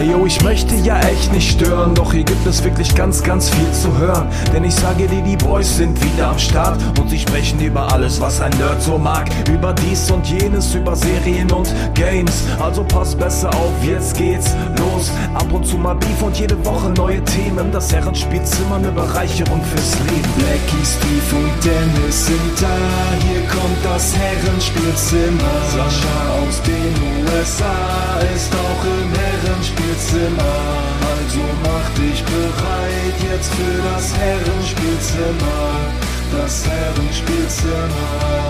Ey yo, ich möchte ja echt nicht stören, doch hier gibt es wirklich ganz, ganz viel zu hören. Denn ich sage dir, die Boys sind wieder am Start und sie sprechen über alles, was ein Nerd so mag. Über dies und jenes, über Serien und Games. Also pass besser auf, jetzt geht's los. Ab und zu mal Beef und jede Woche neue Themen. Das Herrenspielzimmer, eine Bereicherung fürs Leben. Blackie, Steve und Dennis sind da. Hier kommt das Herrenspielzimmer. Sascha aus den USA ist auch im Herrenspielzimmer. Also mach dich bereit jetzt für das Herrenspielzimmer. Das Herrenspielzimmer.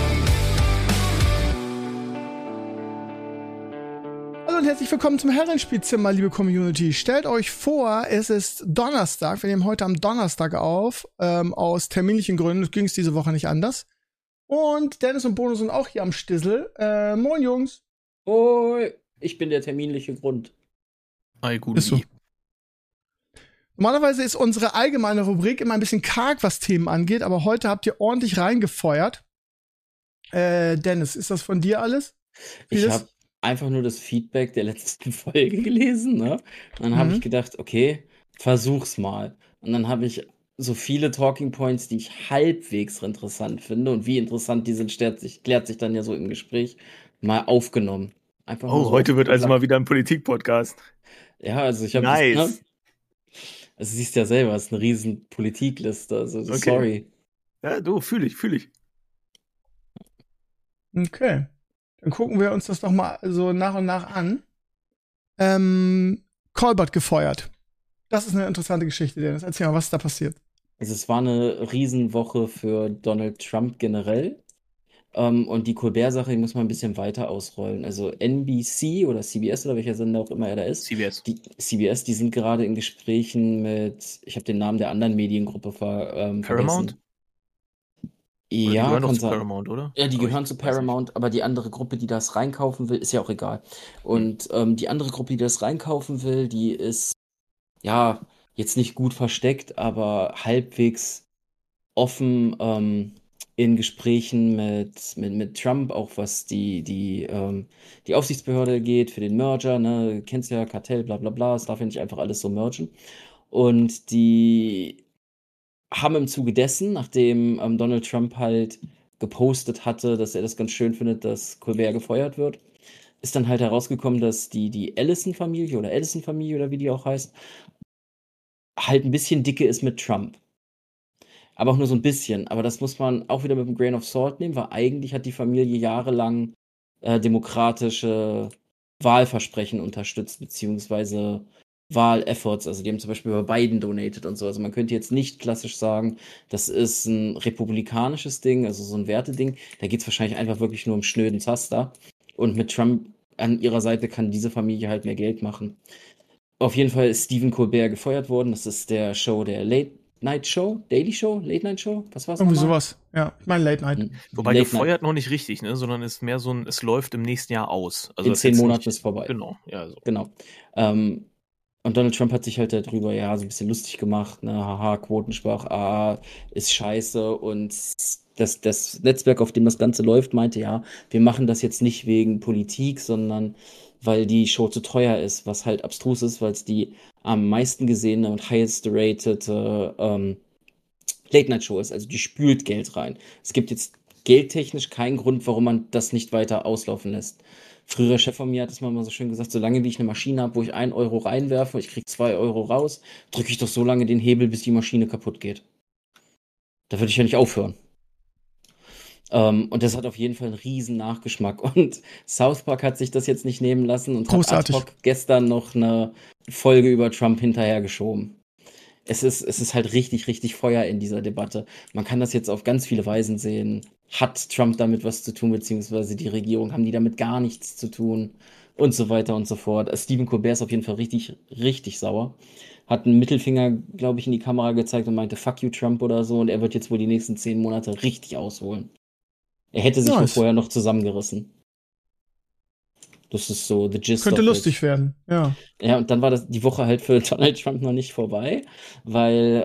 Hallo und herzlich willkommen zum Herrenspielzimmer, liebe Community. Stellt euch vor, es ist Donnerstag. Wir nehmen heute am Donnerstag auf. Aus terminlichen Gründen ging es diese Woche nicht anders. Und Dennis und Bono sind auch hier am Stissel. Moin, Jungs. Hoi, ich bin der terminliche Grund. Hi, gut. So. Normalerweise ist unsere allgemeine Rubrik immer ein bisschen karg, was Themen angeht, aber heute habt ihr ordentlich reingefeuert. Dennis, ist das von dir alles? Ich habe einfach nur das Feedback der letzten Folge gelesen, ne? Und dann habe ich gedacht, okay, versuch's mal. Und dann habe ich so viele Talking Points, die ich halbwegs interessant finde und wie interessant die sind, klärt sich dann ja so im Gespräch, mal aufgenommen. Einfach so heute wird also mal wieder ein Politik-Podcast. Ja, also ich habe nice. Also siehst ja selber, es ist eine riesen Politikliste, also okay. Sorry. Ja, du, fühl ich. Okay. Dann gucken wir uns das doch mal so nach und nach an. Colbert gefeuert. Das ist eine interessante Geschichte, Dennis. Erzähl mal, was ist da passiert? Also es war eine Riesenwoche für Donald Trump generell. Und die Colbert-Sache, die muss man ein bisschen weiter ausrollen. Also NBC oder CBS oder welcher Sender auch immer er da ist. CBS. Die sind gerade in Gesprächen mit, ich habe den Namen der anderen Mediengruppe Paramount? vergessen. Ja, die gehören auch zu Paramount, oder? Ja, die gehören zu Paramount, aber die andere Gruppe, die das reinkaufen will, ist ja auch egal. Und die andere Gruppe, die das reinkaufen will, die ist ja jetzt nicht gut versteckt, aber halbwegs offen in Gesprächen mit Trump, auch was die Aufsichtsbehörde geht für den Merger, ne, kennst ja, Kartell, bla bla bla, es darf ja nicht einfach alles so mergen. Und die haben im Zuge dessen, nachdem Donald Trump halt gepostet hatte, dass er das ganz schön findet, dass Colbert gefeuert wird, ist dann halt herausgekommen, dass die Ellison-Familie oder wie die auch heißt, halt ein bisschen dicke ist mit Trump. Aber auch nur so ein bisschen. Aber das muss man auch wieder mit einem Grain of Salt nehmen, weil eigentlich hat die Familie jahrelang demokratische Wahlversprechen unterstützt, beziehungsweise Wahlefforts. Also die haben zum Beispiel bei Biden donated und so. Also man könnte jetzt nicht klassisch sagen, das ist ein republikanisches Ding, also so ein Werteding. Da geht es wahrscheinlich einfach wirklich nur um schnöden Zaster. Und mit Trump an ihrer Seite kann diese Familie halt mehr Geld machen. Auf jeden Fall ist Stephen Colbert gefeuert worden. Das ist der Late Night Show? Was war's? Irgendwie sowas. Ja, ich meine Late Night. Wobei gefeuert noch nicht richtig, ne? Sondern ist mehr so es läuft im nächsten Jahr aus. Also in 10 Monaten ist vorbei. Genau, ja. So. Genau. Und Donald Trump hat sich halt darüber so ein bisschen lustig gemacht, ne? Haha, Quotenschwach, ist scheiße. Und das Netzwerk, auf dem das Ganze läuft, meinte, ja, wir machen das jetzt nicht wegen Politik, sondern weil die Show zu teuer ist, was halt abstrus ist, weil es die am meisten gesehene und highest rated Late-Night-Show ist. Also die spült Geld rein. Es gibt jetzt geldtechnisch keinen Grund, warum man das nicht weiter auslaufen lässt. Früherer Chef von mir hat es mal so schön gesagt, solange wie ich eine Maschine habe, wo ich 1 Euro reinwerfe, ich kriege 2 Euro raus, drücke ich doch so lange den Hebel, bis die Maschine kaputt geht. Da würde ich ja nicht aufhören. Und das hat auf jeden Fall einen riesen Nachgeschmack. Und South Park hat sich das jetzt nicht nehmen lassen und hat ad hoc gestern noch eine Folge über Trump hinterhergeschoben. Es ist halt richtig, richtig Feuer in dieser Debatte. Man kann das jetzt auf ganz viele Weisen sehen. Hat Trump damit was zu tun, beziehungsweise die Regierung, haben die damit gar nichts zu tun und so weiter und so fort. Stephen Colbert ist auf jeden Fall richtig, richtig sauer. Hat einen Mittelfinger, glaube ich, in die Kamera gezeigt und meinte, fuck you Trump oder so. Und er wird jetzt wohl die nächsten 10 Monate richtig ausholen. Er hätte sich wohl vorher noch zusammengerissen. Das ist so the gist. Könnte lustig werden, ja. Ja, und dann war die Woche halt für Donald Trump noch nicht vorbei, weil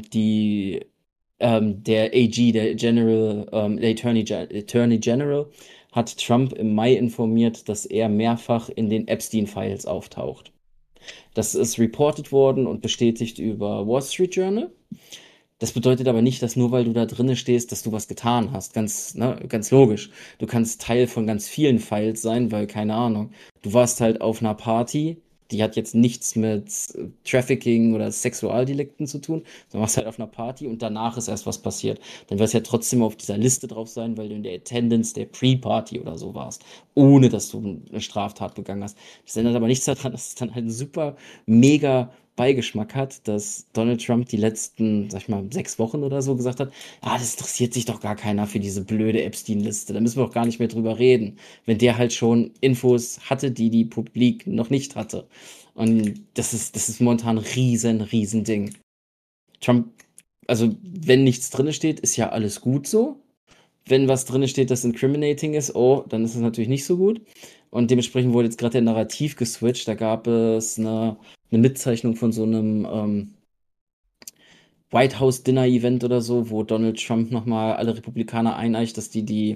der AG, der Attorney General, hat Trump im Mai informiert, dass er mehrfach in den Epstein-Files auftaucht. Das ist reported worden und bestätigt über Wall Street Journal. Das bedeutet aber nicht, dass nur weil du da drinnen stehst, dass du was getan hast. Ganz logisch. Du kannst Teil von ganz vielen Files sein, weil, keine Ahnung, du warst halt auf einer Party, die hat jetzt nichts mit Trafficking oder Sexualdelikten zu tun, sondern warst halt auf einer Party und danach ist erst was passiert. Dann wirst du ja trotzdem auf dieser Liste drauf sein, weil du in der Attendance der Pre-Party oder so warst, ohne dass du eine Straftat begangen hast. Das ändert aber nichts daran, dass es dann halt ein super, mega Beigeschmack hat, dass Donald Trump die letzten, sag ich mal, 6 Wochen oder so gesagt hat, das interessiert sich doch gar keiner für diese blöde Epstein-Liste, da müssen wir auch gar nicht mehr drüber reden, wenn der halt schon Infos hatte, die die Publik noch nicht hatte. Und das ist momentan ein riesen Ding. Trump, also wenn nichts drinne steht, ist ja alles gut so. Wenn was drinne steht, das incriminating ist, dann ist es natürlich nicht so gut. Und dementsprechend wurde jetzt gerade der Narrativ geswitcht. Da gab es eine Mitzeichnung von so einem White House Dinner Event oder so, wo Donald Trump nochmal alle Republikaner eineicht, dass die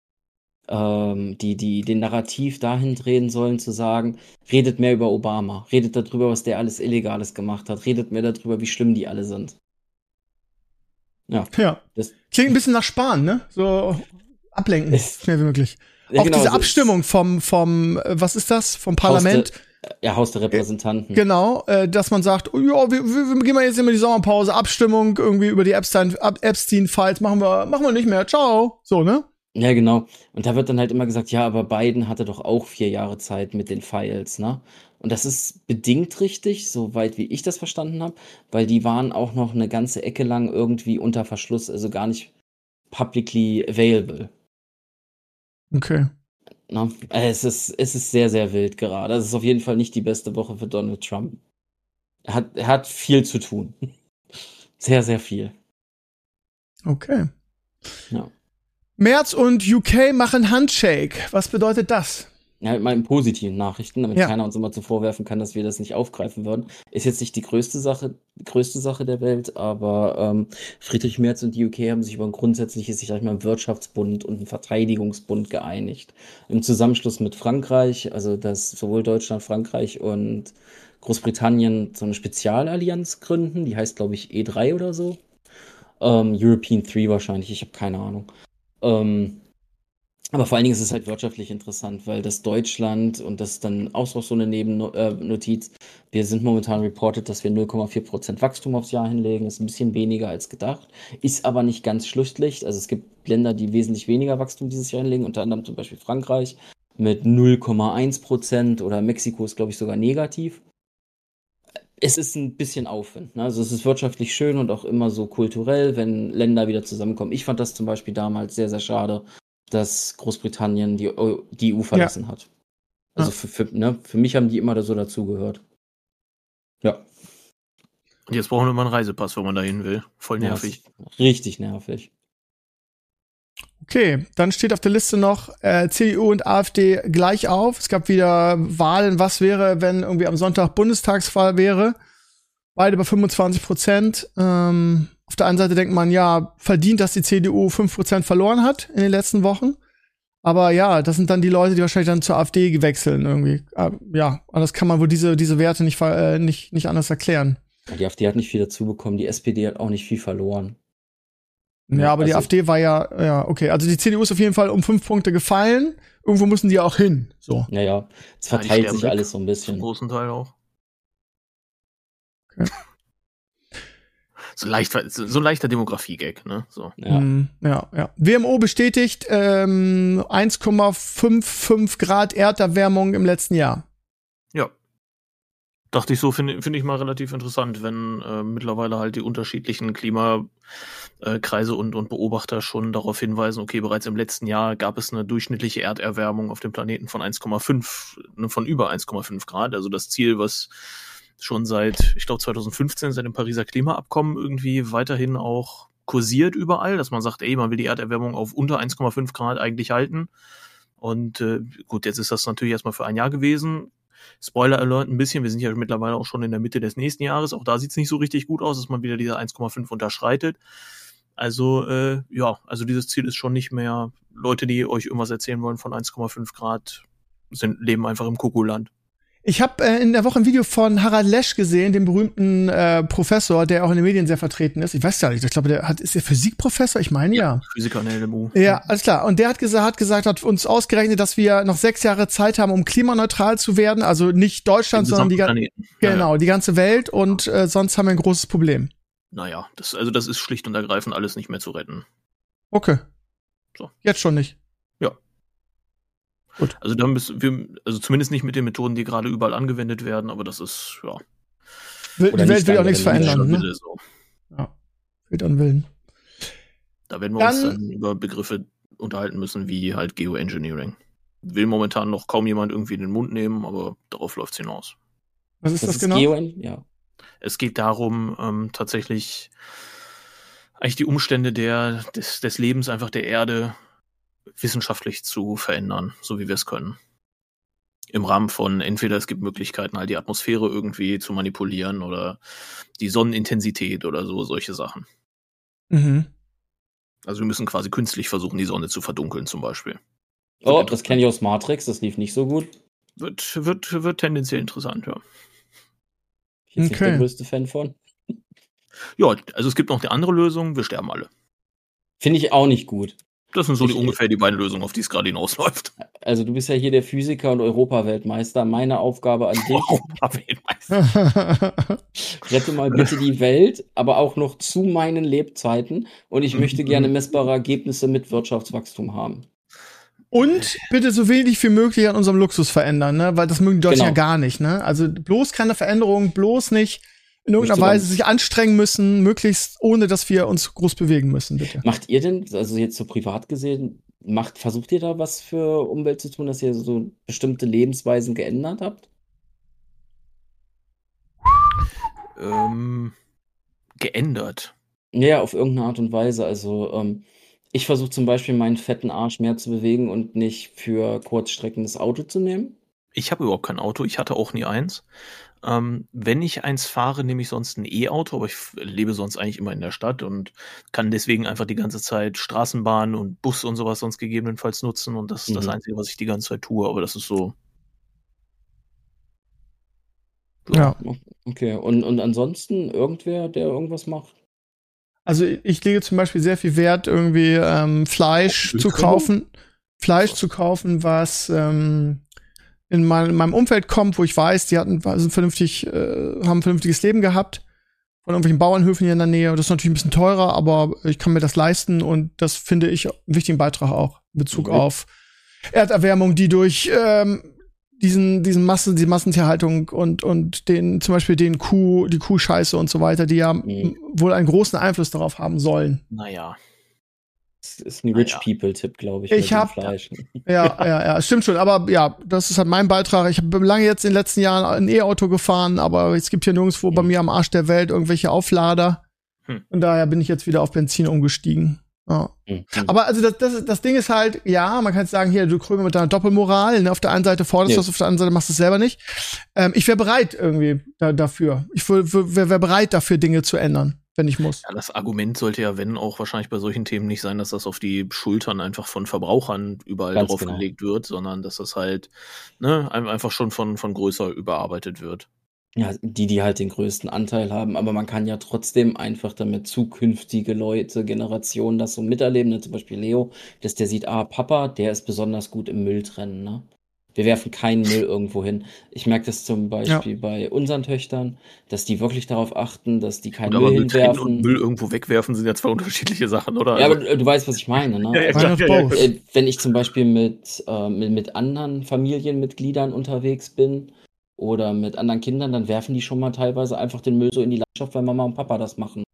den Narrativ dahin drehen sollen, zu sagen, redet mehr über Obama, redet darüber, was der alles Illegales gemacht hat, redet mehr darüber, wie schlimm die alle sind. Ja. Das klingt ein bisschen nach Sparen, ne? So ablenken, schnell wie möglich. Ja, auch genau, diese Abstimmung vom was ist das? Vom Parlament. Haus der Repräsentanten. Genau, dass man sagt, ja, wir gehen mal jetzt immer die Sommerpause, Abstimmung irgendwie über die Epstein-Files machen wir nicht mehr, ciao, so, ne? Ja, genau. Und da wird dann halt immer gesagt, ja, aber Biden hatte doch auch 4 Jahre Zeit mit den Files, ne? Und das ist bedingt richtig, soweit wie ich das verstanden habe, weil die waren auch noch eine ganze Ecke lang irgendwie unter Verschluss, also gar nicht publicly available. Okay. Na, es ist sehr, sehr wild gerade. Es ist auf jeden Fall nicht die beste Woche für Donald Trump. Er hat viel zu tun. Sehr, sehr viel. Okay. Ja. Merz und UK machen Handshake. Was bedeutet das? Ja, mal in positiven Nachrichten, damit keiner uns immer zu vorwerfen kann, dass wir das nicht aufgreifen würden. Ist jetzt nicht die größte Sache der Welt, aber Friedrich Merz und die UK haben sich über ein grundsätzliches, sag ich mal, Wirtschaftsbund und einen Verteidigungsbund geeinigt. Im Zusammenschluss mit Frankreich, also dass sowohl Deutschland, Frankreich und Großbritannien so eine Spezialallianz gründen, die heißt, glaube ich, E3 oder so. European 3 wahrscheinlich, ich habe keine Ahnung. Aber vor allen Dingen ist es halt wirtschaftlich interessant, weil das Deutschland, und das ist dann auch so eine Nebennotiz, wir sind momentan reported, dass wir 0,4% Wachstum aufs Jahr hinlegen, ist ein bisschen weniger als gedacht, ist aber nicht ganz schlusslicht. Also es gibt Länder, die wesentlich weniger Wachstum dieses Jahr hinlegen, unter anderem zum Beispiel Frankreich mit 0,1% oder Mexiko ist, glaube ich, sogar negativ. Es ist ein bisschen Aufwind, ne? Also es ist wirtschaftlich schön und auch immer so kulturell, wenn Länder wieder zusammenkommen. Ich fand das zum Beispiel damals sehr, sehr schade, dass Großbritannien die EU verlassen hat. Also für mich haben die immer so dazugehört. Ja. Und jetzt brauchen wir immer einen Reisepass, wenn man dahin will. Voll nervig. Ja, richtig nervig. Okay, dann steht auf der Liste noch CDU und AfD gleich auf. Es gab wieder Wahlen. Was wäre, wenn irgendwie am Sonntag Bundestagswahl wäre? Beide bei 25%. Auf der einen Seite denkt man, ja, verdient, dass die CDU 5% verloren hat in den letzten Wochen. Aber ja, das sind dann die Leute, die wahrscheinlich dann zur AfD wechseln irgendwie. Ja, anders kann man wohl diese Werte nicht anders erklären. Die AfD hat nicht viel dazu bekommen, die SPD hat auch nicht viel verloren. Ja, aber die AfD war ja, okay. Also die CDU ist auf jeden Fall um 5 Punkte gefallen. Irgendwo müssen die auch hin. So. Ja. Es verteilt sich alles so ein bisschen. Zum großen Teil auch. Okay. So ein leichter Demografie-Gag, ne? So. Ja. WMO bestätigt 1,55 Grad Erderwärmung im letzten Jahr. Ja. Dachte ich so, finde ich mal relativ interessant, wenn mittlerweile halt die unterschiedlichen Klimakreise und Beobachter schon darauf hinweisen, okay, bereits im letzten Jahr gab es eine durchschnittliche Erderwärmung auf dem Planeten von von über 1,5 Grad. Also das Ziel, was schon seit, ich glaube 2015, seit dem Pariser Klimaabkommen irgendwie weiterhin auch kursiert überall, dass man sagt, man will die Erderwärmung auf unter 1,5 Grad eigentlich halten. Und gut, jetzt ist das natürlich erstmal für ein Jahr gewesen. Spoiler Alert ein bisschen, wir sind ja mittlerweile auch schon in der Mitte des nächsten Jahres. Auch da sieht es nicht so richtig gut aus, dass man wieder diese 1,5 unterschreitet. Also also dieses Ziel ist schon nicht mehr, Leute, die euch irgendwas erzählen wollen von 1,5 Grad, leben einfach im Kuckuckland. Ich habe in der Woche ein Video von Harald Lesch gesehen, dem berühmten Professor, der auch in den Medien sehr vertreten ist. Ich weiß gar nicht, ich glaube, ist der Physikprofessor? Ich meine, ja. Physiker an der LMU. Ja, alles klar. Und der hat uns ausgerechnet, dass wir noch 6 Jahre Zeit haben, um klimaneutral zu werden. Also nicht Deutschland, sondern die ganze Welt. Und sonst haben wir ein großes Problem. Naja, das ist schlicht und ergreifend alles nicht mehr zu retten. Okay. So. Jetzt schon nicht. Ja. Gut. Also da müssen wir, zumindest nicht mit den Methoden, die gerade überall angewendet werden, aber das ist, ja. Die Welt will auch nichts verändern, ne? Wille, so. Ja. Fehlt an Willen. Da werden wir uns dann über Begriffe unterhalten müssen, wie halt Geoengineering. Will momentan noch kaum jemand irgendwie in den Mund nehmen, aber darauf läuft's hinaus. Was ist das genau? Ja. Es geht darum, tatsächlich eigentlich die Umstände des Lebens einfach der Erde wissenschaftlich zu verändern, so wie wir es können. Im Rahmen von entweder es gibt Möglichkeiten, halt die Atmosphäre irgendwie zu manipulieren oder die Sonnenintensität oder so, solche Sachen. Mhm. Also wir müssen quasi künstlich versuchen, die Sonne zu verdunkeln zum Beispiel. Oh, das kenne ich aus Matrix, das lief nicht so gut. Wird tendenziell interessant, ja. Ich bin nicht der größte Fan von. Ja, also es gibt noch eine andere Lösung, wir sterben alle. Finde ich auch nicht gut. Das sind so ungefähr die beiden Lösungen, auf die es gerade hinausläuft. Also du bist ja hier der Physiker und Europaweltmeister. Meine Aufgabe an dich. Europaweltmeister. Rette mal bitte die Welt, aber auch noch zu meinen Lebzeiten. Und ich möchte gerne messbare Ergebnisse mit Wirtschaftswachstum haben. Und bitte so wenig wie möglich an unserem Luxus verändern, ne? Weil das mögen die Deutschen ja gar nicht, ne? Also bloß keine Veränderung, bloß nicht in irgendeiner Weise sich anstrengen müssen, möglichst ohne, dass wir uns groß bewegen müssen, bitte. Macht ihr denn, also jetzt so privat gesehen, versucht ihr da was für Umwelt zu tun, dass ihr so bestimmte Lebensweisen geändert habt? Geändert? Ja, auf irgendeine Art und Weise. Also ich versuche zum Beispiel meinen fetten Arsch mehr zu bewegen und nicht für Kurzstrecken das Auto zu nehmen. Ich habe überhaupt kein Auto, ich hatte auch nie eins. Wenn ich eins fahre, nehme ich sonst ein E-Auto, aber ich lebe sonst eigentlich immer in der Stadt und kann deswegen einfach die ganze Zeit Straßenbahn und Bus und sowas sonst gegebenenfalls nutzen und das ist das Einzige, was ich die ganze Zeit tue, aber das ist so. Ja. Okay, und ansonsten irgendwer, der irgendwas macht? Also ich lege zum Beispiel sehr viel Wert, irgendwie Fleisch zu kaufen, was in meinem Umfeld kommt, wo ich weiß, die haben ein vernünftiges Leben gehabt, von irgendwelchen Bauernhöfen hier in der Nähe. Das ist natürlich ein bisschen teurer, aber ich kann mir das leisten und das finde ich einen wichtigen Beitrag auch in Bezug auf Erderwärmung, die durch die Massentierhaltung und zum Beispiel die Kuhscheiße und so weiter, die ja wohl einen großen Einfluss darauf haben sollen. Naja. Das ist ein Rich People-Tipp, glaube ich. Ja, stimmt schon. Aber ja, das ist halt mein Beitrag. Ich habe lange jetzt in den letzten Jahren ein E-Auto gefahren, aber es gibt hier nirgendwo bei mir am Arsch der Welt irgendwelche Auflader. Und daher bin ich jetzt wieder auf Benzin umgestiegen. Ja. Aber also das Ding ist halt, ja, man kann jetzt sagen, hier, du Krömer mit deiner Doppelmoral, ne? Auf der einen Seite forderst du das, auf der anderen Seite machst du es selber nicht. Ich wäre bereit irgendwie dafür. Ich wäre bereit dafür, Dinge zu ändern, wenn ich muss. Ja, das Argument sollte ja, wenn auch wahrscheinlich bei solchen Themen nicht sein, dass das auf die Schultern einfach von Verbrauchern überall drauf gelegt wird, sondern dass das halt einfach schon von größer überarbeitet wird. Ja, die halt den größten Anteil haben, aber man kann ja trotzdem einfach damit zukünftige Leute, Generationen das so miterleben, ne? Zum Beispiel Leo, dass der sieht, Papa, der ist besonders gut im Müll trennen, ne? Wir werfen keinen Müll irgendwo hin. Ich merke das zum Beispiel bei unseren Töchtern, dass die wirklich darauf achten, dass die keinen Müll hinwerfen. Und Müll irgendwo wegwerfen sind ja zwei unterschiedliche Sachen, oder? Ja, aber du weißt, was ich meine, ne? Wenn ich zum Beispiel mit anderen Familienmitgliedern unterwegs bin, oder mit anderen Kindern, dann werfen die schon mal teilweise einfach den Müll so in die Landschaft, weil Mama und Papa das machen.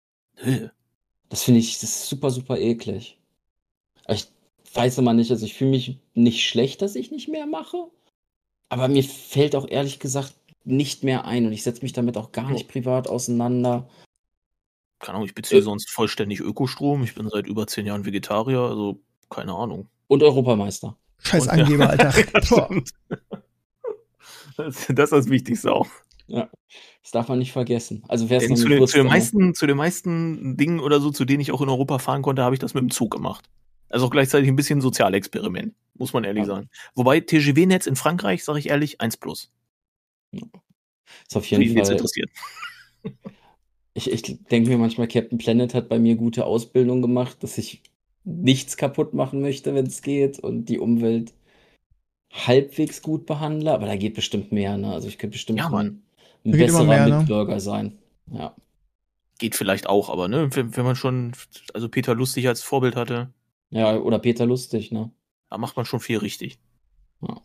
Das finde ich, das ist super, super eklig. Ich weiß immer nicht, also ich fühle mich nicht schlecht, dass ich nicht mehr mache, aber mir fällt auch ehrlich gesagt nicht mehr ein und ich setze mich damit auch gar nicht privat auseinander. Keine Ahnung, ich beziehe sonst vollständig Ökostrom, ich bin seit über 10 Jahren Vegetarier, also keine Ahnung. Und Europameister. Scheiß Angeber, Alter. Das ist das Wichtigste auch. Ja, das darf man nicht vergessen. Also wer es zu den meisten Dingen oder so, zu denen ich auch in Europa fahren konnte, habe ich das mit dem Zug gemacht. Also auch gleichzeitig ein bisschen Sozialexperiment, muss man ehrlich sagen. Wobei TGV-Netz in Frankreich, sage ich ehrlich, 1+. Ist auf jeden Wen es Fall. interessiert. Ich denke mir manchmal, Captain Planet hat bei mir gute Ausbildung gemacht, dass ich nichts kaputt machen möchte, wenn es geht und die Umwelt halbwegs gut behandle, aber da geht bestimmt mehr, ne? Also ich könnte bestimmt Ja, Mann. ein Da geht immer besserer mehr, ne? Mitbürger sein. Ja. Geht vielleicht auch, aber ne, wenn man schon, also Peter Lustig als Vorbild hatte, Ja, oder Peter Lustig, ne? da macht man schon viel richtig. Ja.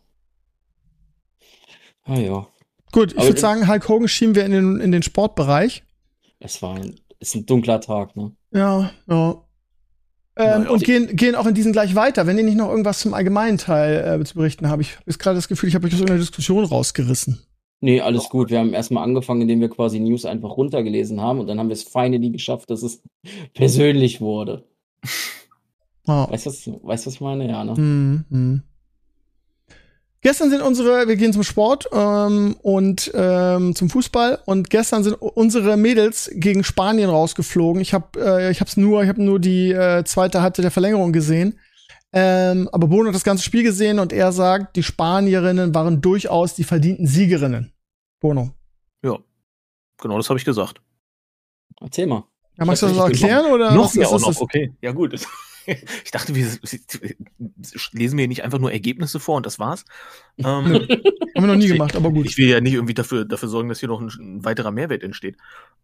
Ah ja. Gut, ich Aber würde sagen, Hulk Hogan schieben wir in den Sportbereich. ist ein dunkler Tag, ne? Ja, ja. Naja. Und gehen auch in diesen gleich weiter, wenn ihr nicht noch irgendwas zum allgemeinen Teil zu berichten habe. Ich habe jetzt gerade das Gefühl, ich habe euch aus einer Diskussion rausgerissen. Nee, alles gut. Wir haben erstmal angefangen, indem wir quasi News einfach runtergelesen haben und dann haben wir es finally geschafft, dass es persönlich wurde. Oh. Weißt du, was ich meine? Ja, ne? Gestern sind wir gehen zum Sport und zum Fußball und gestern sind unsere Mädels gegen Spanien rausgeflogen. Ich habe nur die zweite Halbzeit der Verlängerung gesehen. Aber Bono hat das ganze Spiel gesehen und er sagt, die Spanierinnen waren durchaus die verdienten Siegerinnen. Bono. Ja, genau, das habe ich gesagt. Erzähl mal. Ja, magst du das noch erklären? Oder Noch was mehr ist auch noch, das? okay. Ja gut. Ich dachte, wir lesen mir nicht einfach nur Ergebnisse vor und das war's. Haben wir noch nie gemacht, aber gut. Ich will ja nicht irgendwie dafür sorgen, dass hier noch ein weiterer Mehrwert entsteht.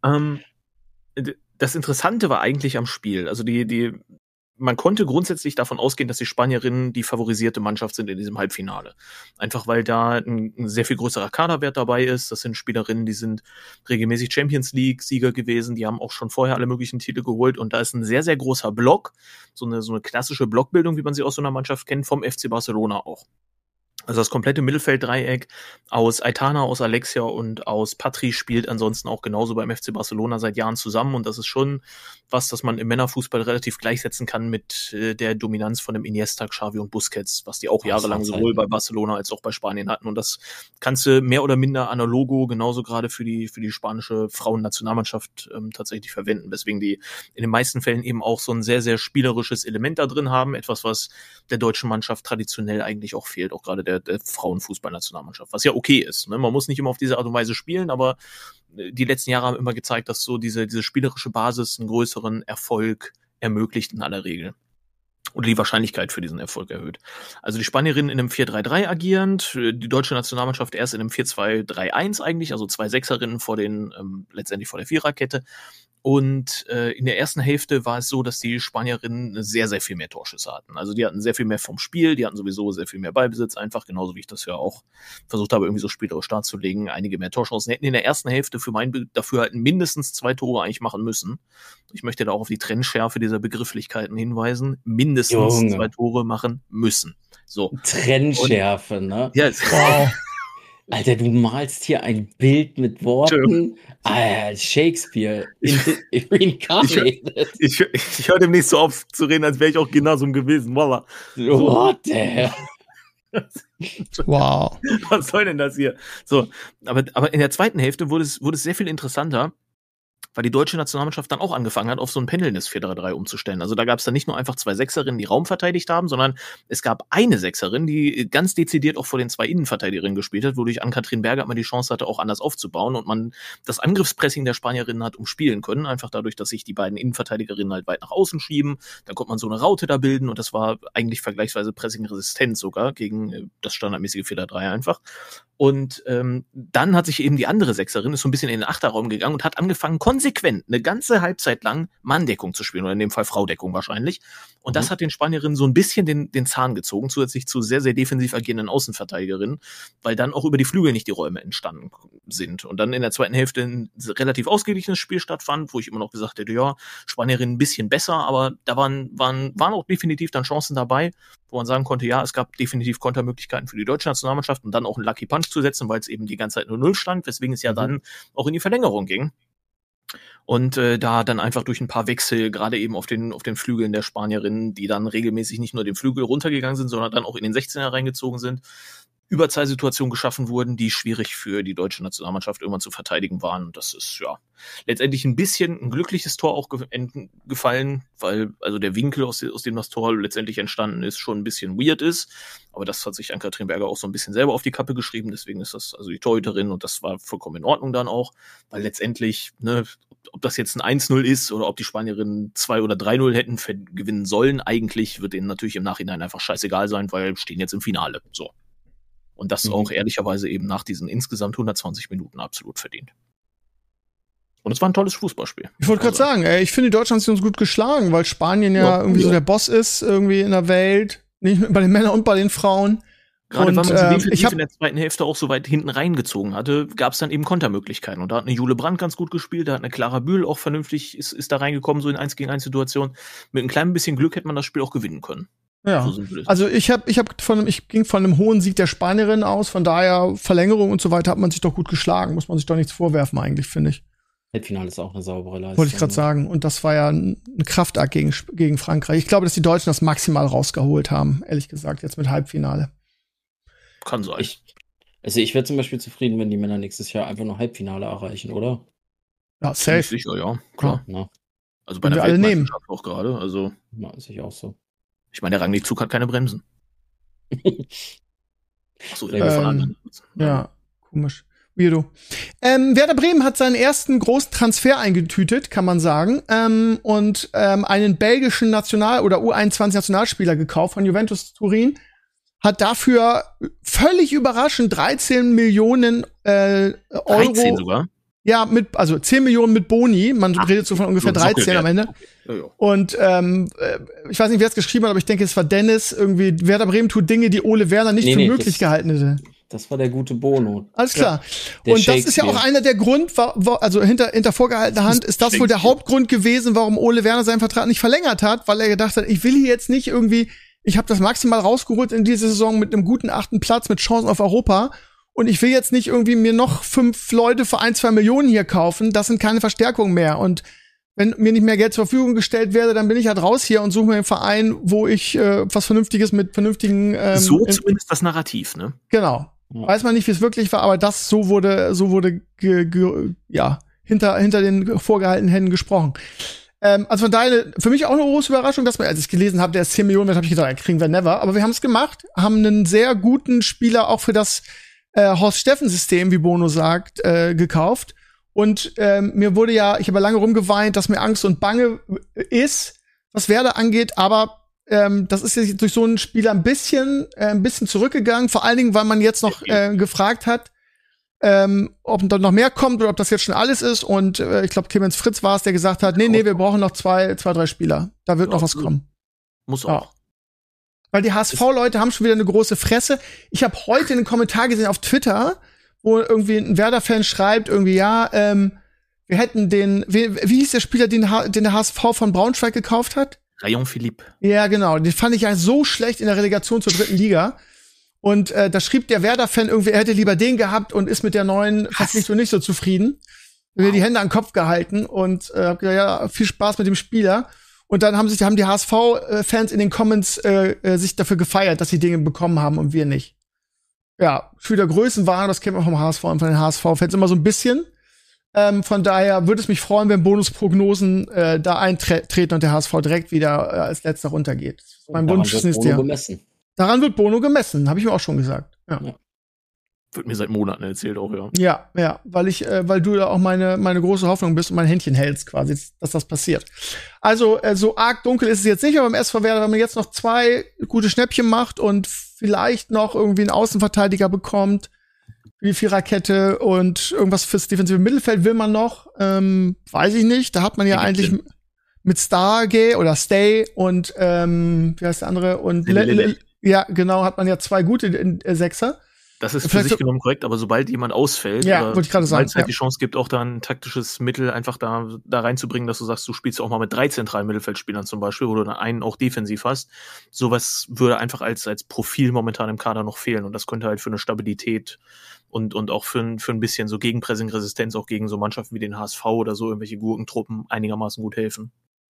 Das Interessante war eigentlich am Spiel. Also man konnte grundsätzlich davon ausgehen, dass die Spanierinnen die favorisierte Mannschaft sind in diesem Halbfinale. Einfach weil da ein sehr viel größerer Kaderwert dabei ist. Das sind Spielerinnen, die sind regelmäßig Champions League-Sieger gewesen. Die haben auch schon vorher alle möglichen Titel geholt. Und da ist ein sehr, sehr großer Block, so eine klassische Blockbildung, wie man sie aus so einer Mannschaft kennt, vom FC Barcelona auch. Also das komplette Mittelfelddreieck aus Aitana, aus Alexia und aus Patri spielt ansonsten auch genauso beim FC Barcelona seit Jahren zusammen und das ist schon was, das man im Männerfußball relativ gleichsetzen kann mit der Dominanz von dem Iniesta, Xavi und Busquets, was die auch jahrelang sowohl bei Barcelona als auch bei Spanien hatten und das kannst du mehr oder minder analogo genauso gerade für die spanische Frauennationalmannschaft tatsächlich verwenden, weswegen die in den meisten Fällen eben auch so ein sehr, sehr spielerisches Element da drin haben, etwas, was der deutschen Mannschaft traditionell eigentlich auch fehlt, auch gerade der Frauenfußballnationalmannschaft, was ja okay ist. Ne? Man muss nicht immer auf diese Art und Weise spielen, aber die letzten Jahre haben immer gezeigt, dass so diese spielerische Basis einen größeren Erfolg ermöglicht in aller Regel. Oder die Wahrscheinlichkeit für diesen Erfolg erhöht. Also die Spanierinnen in einem 4-3-3 agierend, die deutsche Nationalmannschaft erst in einem 4-2-3-1 eigentlich, also 2 Sechserinnen letztendlich vor der Viererkette. Und in der ersten Hälfte war es so, dass die Spanierinnen sehr, sehr viel mehr Torschüsse hatten. Also die hatten sehr viel mehr vom Spiel, die hatten sowieso sehr viel mehr Ballbesitz, einfach genauso wie ich das ja auch versucht habe, irgendwie so spielerisch darzulegen. Einige mehr Torchancen hätten in der ersten Hälfte für mein Dafürhalten mindestens 2 Tore eigentlich machen müssen. Ich möchte da auch auf die Trennschärfe dieser Begrifflichkeiten hinweisen. Mindestens 2 Tore machen müssen. So. Trennschärfe, ne? Ja, wow. Alter, du malst hier ein Bild mit Worten. Shakespeare. Reincarnated. Ich höre demnächst so auf zu reden, als wäre ich auch Gymnasium gewesen. Voila. What the hell? Wow. Was soll denn das hier? So, aber in der zweiten Hälfte wurde es sehr viel interessanter, weil die deutsche Nationalmannschaft dann auch angefangen hat, auf so ein pendelndes 4-3-3 umzustellen. Also da gab es dann nicht nur einfach 2 Sechserinnen, die Raum verteidigt haben, sondern es gab eine Sechserin, die ganz dezidiert auch vor den 2 Innenverteidigerinnen gespielt hat, wodurch Ann-Kathrin Berger mal die Chance hatte, auch anders aufzubauen und man das Angriffspressing der Spanierinnen hat umspielen können, einfach dadurch, dass sich die beiden Innenverteidigerinnen halt weit nach außen schieben. Dann konnte man so eine Raute da bilden und das war eigentlich vergleichsweise pressingresistent sogar gegen das standardmäßige 4-3 einfach. Und dann hat sich eben die andere Sechserin, ist so ein bisschen in den Achterraum gegangen und hat angefangen, konsequent eine ganze Halbzeit lang Manndeckung zu spielen, oder in dem Fall Fraudeckung wahrscheinlich. Und das hat den Spanierinnen so ein bisschen den Zahn gezogen, zusätzlich zu sehr, sehr defensiv agierenden Außenverteidigerinnen, weil dann auch über die Flügel nicht die Räume entstanden sind. Und dann in der zweiten Hälfte ein relativ ausgeglichenes Spiel stattfand, wo ich immer noch gesagt hätte, ja, Spanierinnen ein bisschen besser, aber da waren auch definitiv dann Chancen dabei, wo man sagen konnte, ja, es gab definitiv Kontermöglichkeiten für die deutsche Nationalmannschaft und dann auch einen Lucky Punch zu setzen, weil es eben die ganze Zeit 0-0 stand, weswegen es ja dann auch in die Verlängerung ging. Und da dann einfach durch ein paar Wechsel, gerade eben auf den Flügeln der Spanierinnen, die dann regelmäßig nicht nur den Flügel runtergegangen sind, sondern dann auch in den 16er reingezogen sind, Überzahlsituationen geschaffen wurden, die schwierig für die deutsche Nationalmannschaft irgendwann zu verteidigen waren. Und das ist ja letztendlich ein bisschen ein glückliches Tor auch gefallen, weil also der Winkel, aus dem das Tor letztendlich entstanden ist, schon ein bisschen weird ist. Aber das hat sich Ann-Kathrin Berger auch so ein bisschen selber auf die Kappe geschrieben. Deswegen ist das also die Torhüterin und das war vollkommen in Ordnung dann auch, weil letztendlich, ne, ob das jetzt ein 1-0 ist oder ob die Spanierinnen 2 oder 3-0 hätten gewinnen sollen, eigentlich wird denen natürlich im Nachhinein einfach scheißegal sein, weil stehen jetzt im Finale. So. Und das auch ehrlicherweise eben nach diesen insgesamt 120 Minuten absolut verdient. Und es war ein tolles Fußballspiel. Ich wollte gerade sagen, ich finde, Deutschland ist uns gut geschlagen, weil Spanien ja irgendwie so der Boss ist, irgendwie in der Welt. Nicht bei den Männern und bei den Frauen. Gerade weil man sie definitiv in der zweiten Hälfte auch so weit hinten reingezogen hatte, gab es dann eben Kontermöglichkeiten. Und da hat eine Jule Brandt ganz gut gespielt, da hat eine Clara Bühl auch vernünftig, ist da reingekommen, so in 1-gegen-1-Situationen. Mit einem kleinen bisschen Glück hätte man das Spiel auch gewinnen können. Ja, also ich ging von einem hohen Sieg der Spanierin aus, von daher Verlängerung und so weiter hat man sich doch gut geschlagen, muss man sich doch nichts vorwerfen eigentlich, finde ich. Halbfinale ist auch eine saubere Leistung. Wollte ich gerade sagen. Und das war ja ein Kraftakt gegen Frankreich. Ich glaube, dass die Deutschen das maximal rausgeholt haben, ehrlich gesagt, jetzt mit Halbfinale. Kann sein. Ich wäre zum Beispiel zufrieden, wenn die Männer nächstes Jahr einfach nur Halbfinale erreichen, oder? Ja, safe. Sicher, ja, klar. Ja. Also bei der Weltmeisterschaft auch gerade, also. Ja, ist ich auch so. Ich meine, der Rangnick-Zug hat keine Bremsen. Achso, von anderen. Ja, komisch. Weirdo. Werder Bremen hat seinen ersten großen Transfer eingetütet, kann man sagen, und einen belgischen oder U21-Nationalspieler gekauft von Juventus Turin. Hat dafür völlig überraschend 13 Millionen Euro. 13 sogar? Ja, also 10 Millionen mit Boni. Man redet so von ungefähr 13 am Ende. Ja. Und ich weiß nicht, wer es geschrieben hat, aber ich denke, es war Dennis. Irgendwie, Werder Bremen tut Dinge, die Ole Werner nicht für möglich gehalten hätte. Das war der gute Bono. Alles klar. Ja. Und das ist ja auch einer der Grund, also hinter vorgehaltener Hand ist das wohl der Hauptgrund gewesen, warum Ole Werner seinen Vertrag nicht verlängert hat, weil er gedacht hat, ich will hier jetzt nicht irgendwie, ich habe das maximal rausgeholt in dieser Saison mit einem guten 8. Platz, mit Chancen auf Europa. Und ich will jetzt nicht irgendwie mir noch 5 Leute für 1-2 Millionen hier kaufen. Das sind keine Verstärkungen mehr. Und wenn mir nicht mehr Geld zur Verfügung gestellt werde, dann bin ich halt raus hier und suche mir einen Verein, wo ich was Vernünftiges mit vernünftigen so zumindest das Narrativ, ne? Genau. Ja. Weiß man nicht, wie es wirklich war, aber das so wurde hinter den vorgehaltenen Händen gesprochen. Also von daher für mich auch eine große Überraschung, dass als ich gelesen habe, der ist 10 Millionen wert, habe ich gedacht, kriegen wir never. Aber wir haben es gemacht, haben einen sehr guten Spieler auch für das Horst-Steffen-System, wie Bono sagt, gekauft. Und mir wurde ich habe lange rumgeweint, dass mir Angst und Bange ist, was Werder angeht, aber das ist jetzt durch so einen Spieler ein bisschen zurückgegangen, vor allen Dingen, weil man jetzt noch gefragt hat, ob da noch mehr kommt oder ob das jetzt schon alles ist. Und ich glaube, Clemens Fritz war es, der gesagt hat, nee, wir brauchen noch 3 Spieler. Da wird noch was kommen. Muss auch. Ja. Weil die HSV-Leute haben schon wieder eine große Fresse. Ich habe heute einen Kommentar gesehen auf Twitter, wo irgendwie ein Werder-Fan schreibt, irgendwie, wir hätten wie hieß der Spieler, den der HSV von Braunschweig gekauft hat? Rayon Philippe. Ja, genau. Den fand ich ja so schlecht in der Relegation zur 3. Liga. Und da schrieb der Werder-Fan irgendwie, er hätte lieber den gehabt und ist mit der neuen Verpflichtung nicht so zufrieden. Mir die Hände an den Kopf gehalten und hab gesagt, ja, viel Spaß mit dem Spieler. Und dann haben die HSV-Fans in den Comments sich dafür gefeiert, dass sie Dinge bekommen haben und wir nicht. Ja, Schüler Größenwahn, das kennt man vom HSV und von den HSV-Fans immer so ein bisschen. Von daher würde es mich freuen, wenn Bonusprognosen da eintreten und der HSV direkt wieder als letzter runtergeht. Mein Wunsch ist nächstes Jahr. Daran wird Bono gemessen, habe ich mir auch schon gesagt. Ja. Wird mir seit Monaten erzählt auch, ja. Ja, weil du ja auch meine große Hoffnung bist und mein Händchen hältst quasi, dass das passiert. Also, so arg dunkel ist es jetzt nicht, aber beim SV Werder, wenn man jetzt noch 2 gute Schnäppchen macht und vielleicht noch irgendwie einen Außenverteidiger bekommt, wie Viererkette und irgendwas fürs defensive Mittelfeld will man noch, weiß ich nicht. Da hat man ja eigentlich mit Stay und wie heißt der andere? Und ja, genau, hat man ja 2 gute Sechser. Das ist für sich genommen korrekt, aber sobald jemand ausfällt, wollte ich gerade sagen, weil es halt die Chance gibt, auch da ein taktisches Mittel einfach da reinzubringen, dass du sagst, du spielst auch mal mit 3 zentralen Mittelfeldspielern zum Beispiel, wo du einen auch defensiv hast. Sowas würde einfach als Profil momentan im Kader noch fehlen und das könnte halt für eine Stabilität und auch für ein bisschen so Gegenpressing-Resistenz auch gegen so Mannschaften wie den HSV oder so irgendwelche Gurkentruppen einigermaßen gut helfen.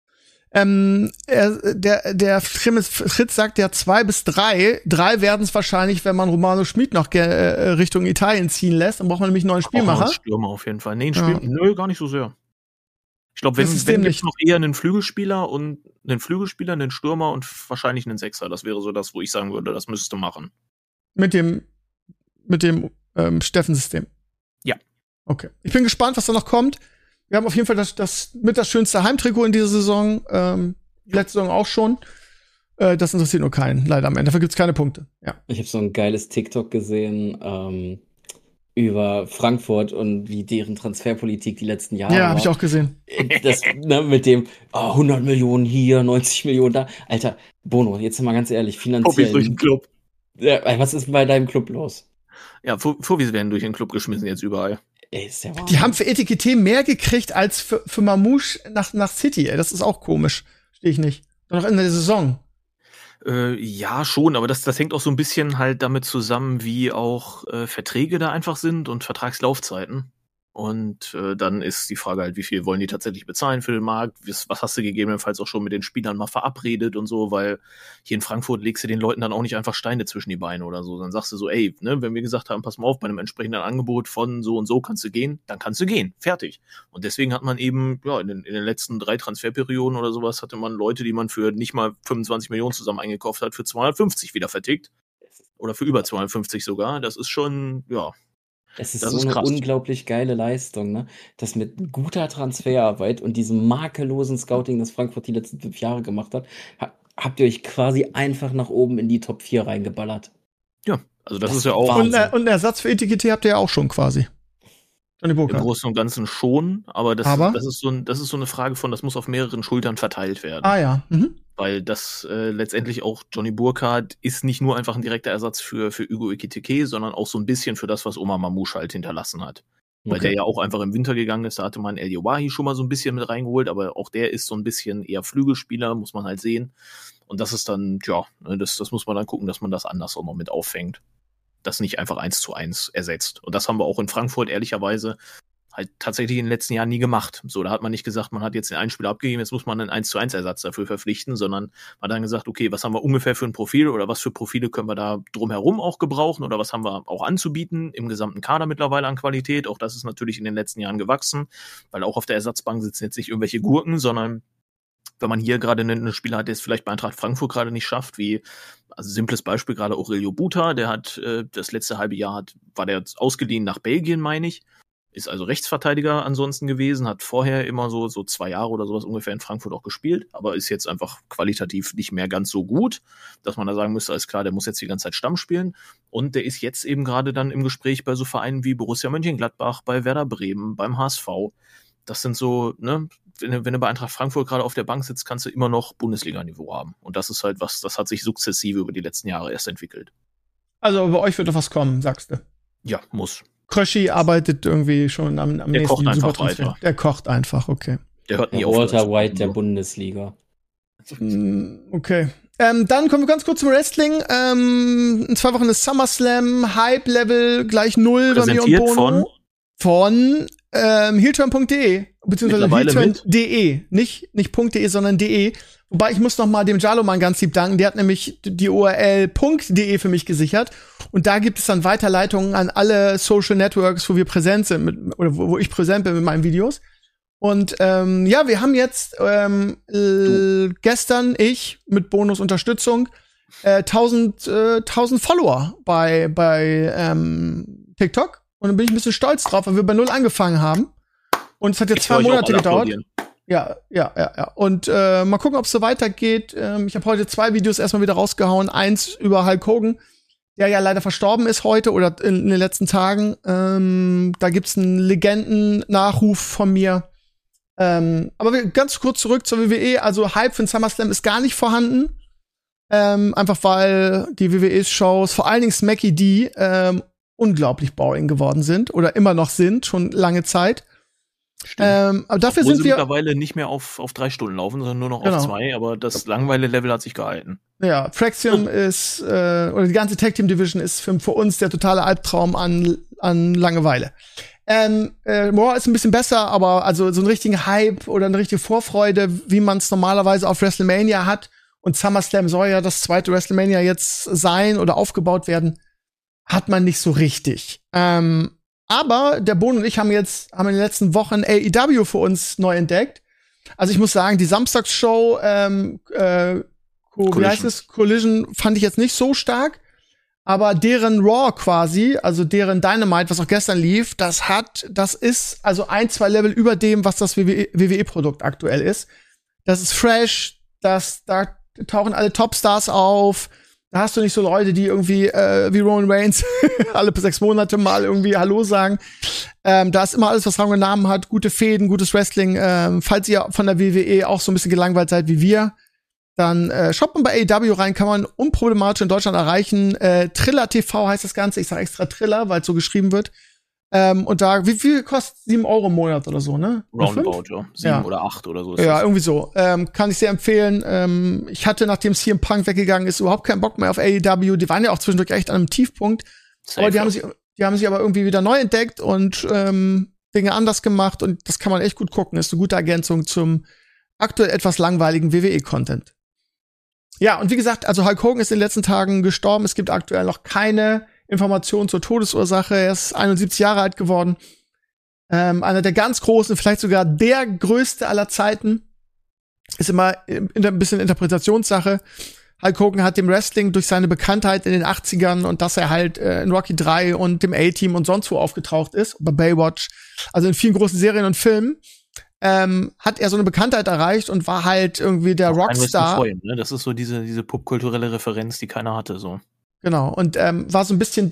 Fritz sagt ja 2 bis 3. 3 werden es wahrscheinlich, wenn man Romano Schmid noch Richtung Italien ziehen lässt. Dann braucht man nämlich einen neuen Spielmacher. Einen Stürmer auf jeden Fall. Nee, nö, gar nicht so sehr. Ich glaube, wenn gibt's noch eher einen Flügelspieler, einen Stürmer und wahrscheinlich einen Sechser. Das wäre so das, wo ich sagen würde, das müsstest du machen. Mit dem Steffen-System. Ja. Okay. Ich bin gespannt, was da noch kommt. Wir haben auf jeden Fall das schönste Heimtrikot in dieser Saison. Letzte Saison auch schon. Das interessiert nur keinen, leider am Ende. Dafür gibt's keine Punkte. Ja. Ich habe so ein geiles TikTok gesehen über Frankfurt und wie deren Transferpolitik die letzten Jahre Ja, habe ich auch gesehen. Das, mit dem 100 Millionen hier, 90 Millionen da. Alter, Bono, jetzt mal ganz ehrlich, finanziell. Durch den Club. Ja, was ist bei deinem Club los? Ja, Furvis werden durch den Club geschmissen jetzt überall. Ey, ist ja die haben für Etikette mehr gekriegt als für Mamouche nach City. Ey, das ist auch komisch. Verstehe ich nicht. Noch in der Saison. Ja, schon, aber das hängt auch so ein bisschen halt damit zusammen, wie auch Verträge da einfach sind und Vertragslaufzeiten. Und dann ist die Frage halt, wie viel wollen die tatsächlich bezahlen für den Markt? Was hast du gegebenenfalls auch schon mit den Spielern mal verabredet und so, weil hier in Frankfurt legst du den Leuten dann auch nicht einfach Steine zwischen die Beine oder so. Dann sagst du so, ey, ne, wenn wir gesagt haben, pass mal auf, bei einem entsprechenden Angebot von so und so kannst du gehen, dann kannst du gehen. Fertig. Und deswegen hat man eben, ja, in den letzten 3 Transferperioden oder sowas hatte man Leute, die man für nicht mal 25 Millionen zusammen eingekauft hat, für 250 wieder vertickt. Oder für über 250 sogar. Das ist schon, ja. Es ist so eine unglaublich geile Leistung, ne? Das mit guter Transferarbeit und diesem makellosen Scouting, das Frankfurt die letzten 5 Jahre gemacht hat, habt ihr euch quasi einfach nach oben in die Top 4 reingeballert. Ja, also das ist ja auch. Und einen Ersatz für Etikette habt ihr ja auch schon quasi. Im Großen und Ganzen schon, aber das ist so eine Frage von, das muss auf mehreren Schultern verteilt werden. Ah ja. Mhm. Weil das letztendlich auch Johnny Burkhardt ist nicht nur einfach ein direkter Ersatz für Hugo Ekitike, sondern auch so ein bisschen für das, was Omar Mamouche halt hinterlassen hat. Weil der ja auch einfach im Winter gegangen ist, da hatte man El Yawahi schon mal so ein bisschen mit reingeholt, aber auch der ist so ein bisschen eher Flügelspieler, muss man halt sehen. Und das ist dann, ja, das muss man dann gucken, dass man das anders auch noch mit auffängt. Das nicht einfach 1:1 ersetzt. Und das haben wir auch in Frankfurt ehrlicherweise halt tatsächlich in den letzten Jahren nie gemacht. So, da hat man nicht gesagt, man hat jetzt den einen Spieler abgegeben, jetzt muss man einen 1:1 Ersatz dafür verpflichten, sondern man hat dann gesagt, okay, was haben wir ungefähr für ein Profil oder was für Profile können wir da drumherum auch gebrauchen oder was haben wir auch anzubieten im gesamten Kader mittlerweile an Qualität. Auch das ist natürlich in den letzten Jahren gewachsen, weil auch auf der Ersatzbank sitzen jetzt nicht irgendwelche Gurken, sondern wenn man hier gerade einen Spieler hat, der es vielleicht bei Eintracht Frankfurt gerade nicht schafft, wie, also simples Beispiel gerade Aurelio Buta, der hat das letzte halbe Jahr war der ausgeliehen nach Belgien, meine ich, ist also Rechtsverteidiger ansonsten gewesen, hat vorher immer so 2 Jahre oder sowas ungefähr in Frankfurt auch gespielt, aber ist jetzt einfach qualitativ nicht mehr ganz so gut, dass man da sagen müsste, alles klar, der muss jetzt die ganze Zeit Stamm spielen und der ist jetzt eben gerade dann im Gespräch bei so Vereinen wie Borussia Mönchengladbach, bei Werder Bremen, beim HSV. Das sind so, ne, wenn du bei Eintracht Frankfurt gerade auf der Bank sitzt, kannst du immer noch Bundesliga-Niveau haben. Und das ist halt das hat sich sukzessive über die letzten Jahre erst entwickelt. Also bei euch wird doch was kommen, sagst du? Ja, muss. Kröschi arbeitet irgendwie schon am nächsten kocht einfach weiter. Der kocht einfach, okay. Der hört nie auf. Walter White der Bundesliga. Okay. Dann kommen wir ganz kurz zum Wrestling. In 2 Wochen ist SummerSlam, Hype-Level gleich 0 bei mir und Bono. Von heelturn.de beziehungsweise heelturn.de, nicht .de, sondern .de. Wobei ich muss noch mal dem Jaloman ganz lieb danken, der hat nämlich die URL .de für mich gesichert und da gibt es dann Weiterleitungen an alle Social Networks, wo wir präsent sind oder wo ich präsent bin mit meinen Videos. Und ja, wir haben jetzt gestern ich mit Bonus Unterstützung 1000 Follower bei TikTok. Und dann bin ich ein bisschen stolz drauf, weil wir bei 0 angefangen haben. Und es hat jetzt 2 Monate gedauert. Ja. Und mal gucken, ob es so weitergeht. Ich habe heute 2 Videos erstmal wieder rausgehauen. Eins über Hulk Hogan, der ja leider verstorben ist heute oder in den letzten Tagen. Da gibt's einen Legenden-Nachruf von mir. Aber ganz kurz zurück zur WWE. Also Hype für den SummerSlam ist gar nicht vorhanden. Einfach weil die WWE-Shows, vor allen Dingen Smacky D, unglaublich boring geworden sind oder immer noch sind, schon lange Zeit. Aber dafür sind wir mittlerweile nicht mehr auf 3 Stunden laufen, sondern nur noch auf 2, aber das Langweile-Level hat sich gehalten. Ja, Fraxium ist, oder die ganze Tag Team Division ist für uns der totale Albtraum an Langeweile. Raw ist ein bisschen besser, aber also so einen richtigen Hype oder eine richtige Vorfreude, wie man es normalerweise auf WrestleMania hat. Und SummerSlam soll ja das zweite WrestleMania jetzt sein oder aufgebaut werden, hat man nicht so richtig. Aber der Bono und ich haben in den letzten Wochen AEW für uns neu entdeckt. Also ich muss sagen, die Samstagsshow, wie heißt es? Collision fand ich jetzt nicht so stark. Aber deren Raw quasi, also deren Dynamite, was auch gestern lief, das ist also 1-2 Level über dem, was das WWE-Produkt aktuell ist. Das ist fresh, da tauchen alle Topstars auf. Da hast du nicht so Leute, die irgendwie wie Roman Reigns alle 6 Monate mal irgendwie Hallo sagen. Da ist immer alles, was Rang und Namen hat. Gute Fäden, gutes Wrestling. Falls ihr von der WWE auch so ein bisschen gelangweilt seid wie wir, dann schaut man bei AEW rein, kann man unproblematisch in Deutschland erreichen. Triller TV heißt das Ganze. Ich sage extra Triller, weil es so geschrieben wird. Und da, wie viel kostet 7 € im Monat oder so, ne? Roundabout, ja. 7 oder 8 oder so. Ja, irgendwie so. Kann ich sehr empfehlen. Ich hatte, nachdem CM Punk weggegangen ist, überhaupt keinen Bock mehr auf AEW. Die waren ja auch zwischendurch echt an einem Tiefpunkt. Safe, aber die haben sich aber irgendwie wieder neu entdeckt und Dinge anders gemacht. Und das kann man echt gut gucken. Ist eine gute Ergänzung zum aktuell etwas langweiligen WWE-Content. Ja, und wie gesagt, also Hulk Hogan ist in den letzten Tagen gestorben. Es gibt aktuell noch keine Informationen zur Todesursache. Er ist 71 Jahre alt geworden. Einer der ganz großen, vielleicht sogar der größte aller Zeiten. Ist immer ein bisschen Interpretationssache. Hulk Hogan hat dem Wrestling durch seine Bekanntheit in den 80ern und dass er halt in Rocky 3 und dem A-Team und sonst wo aufgetaucht ist, bei Baywatch, also in vielen großen Serien und Filmen, hat er so eine Bekanntheit erreicht und war halt irgendwie der Rockstar. Freuen, ne? Das ist so diese popkulturelle Referenz, die keiner hatte, so. Genau, und war so ein bisschen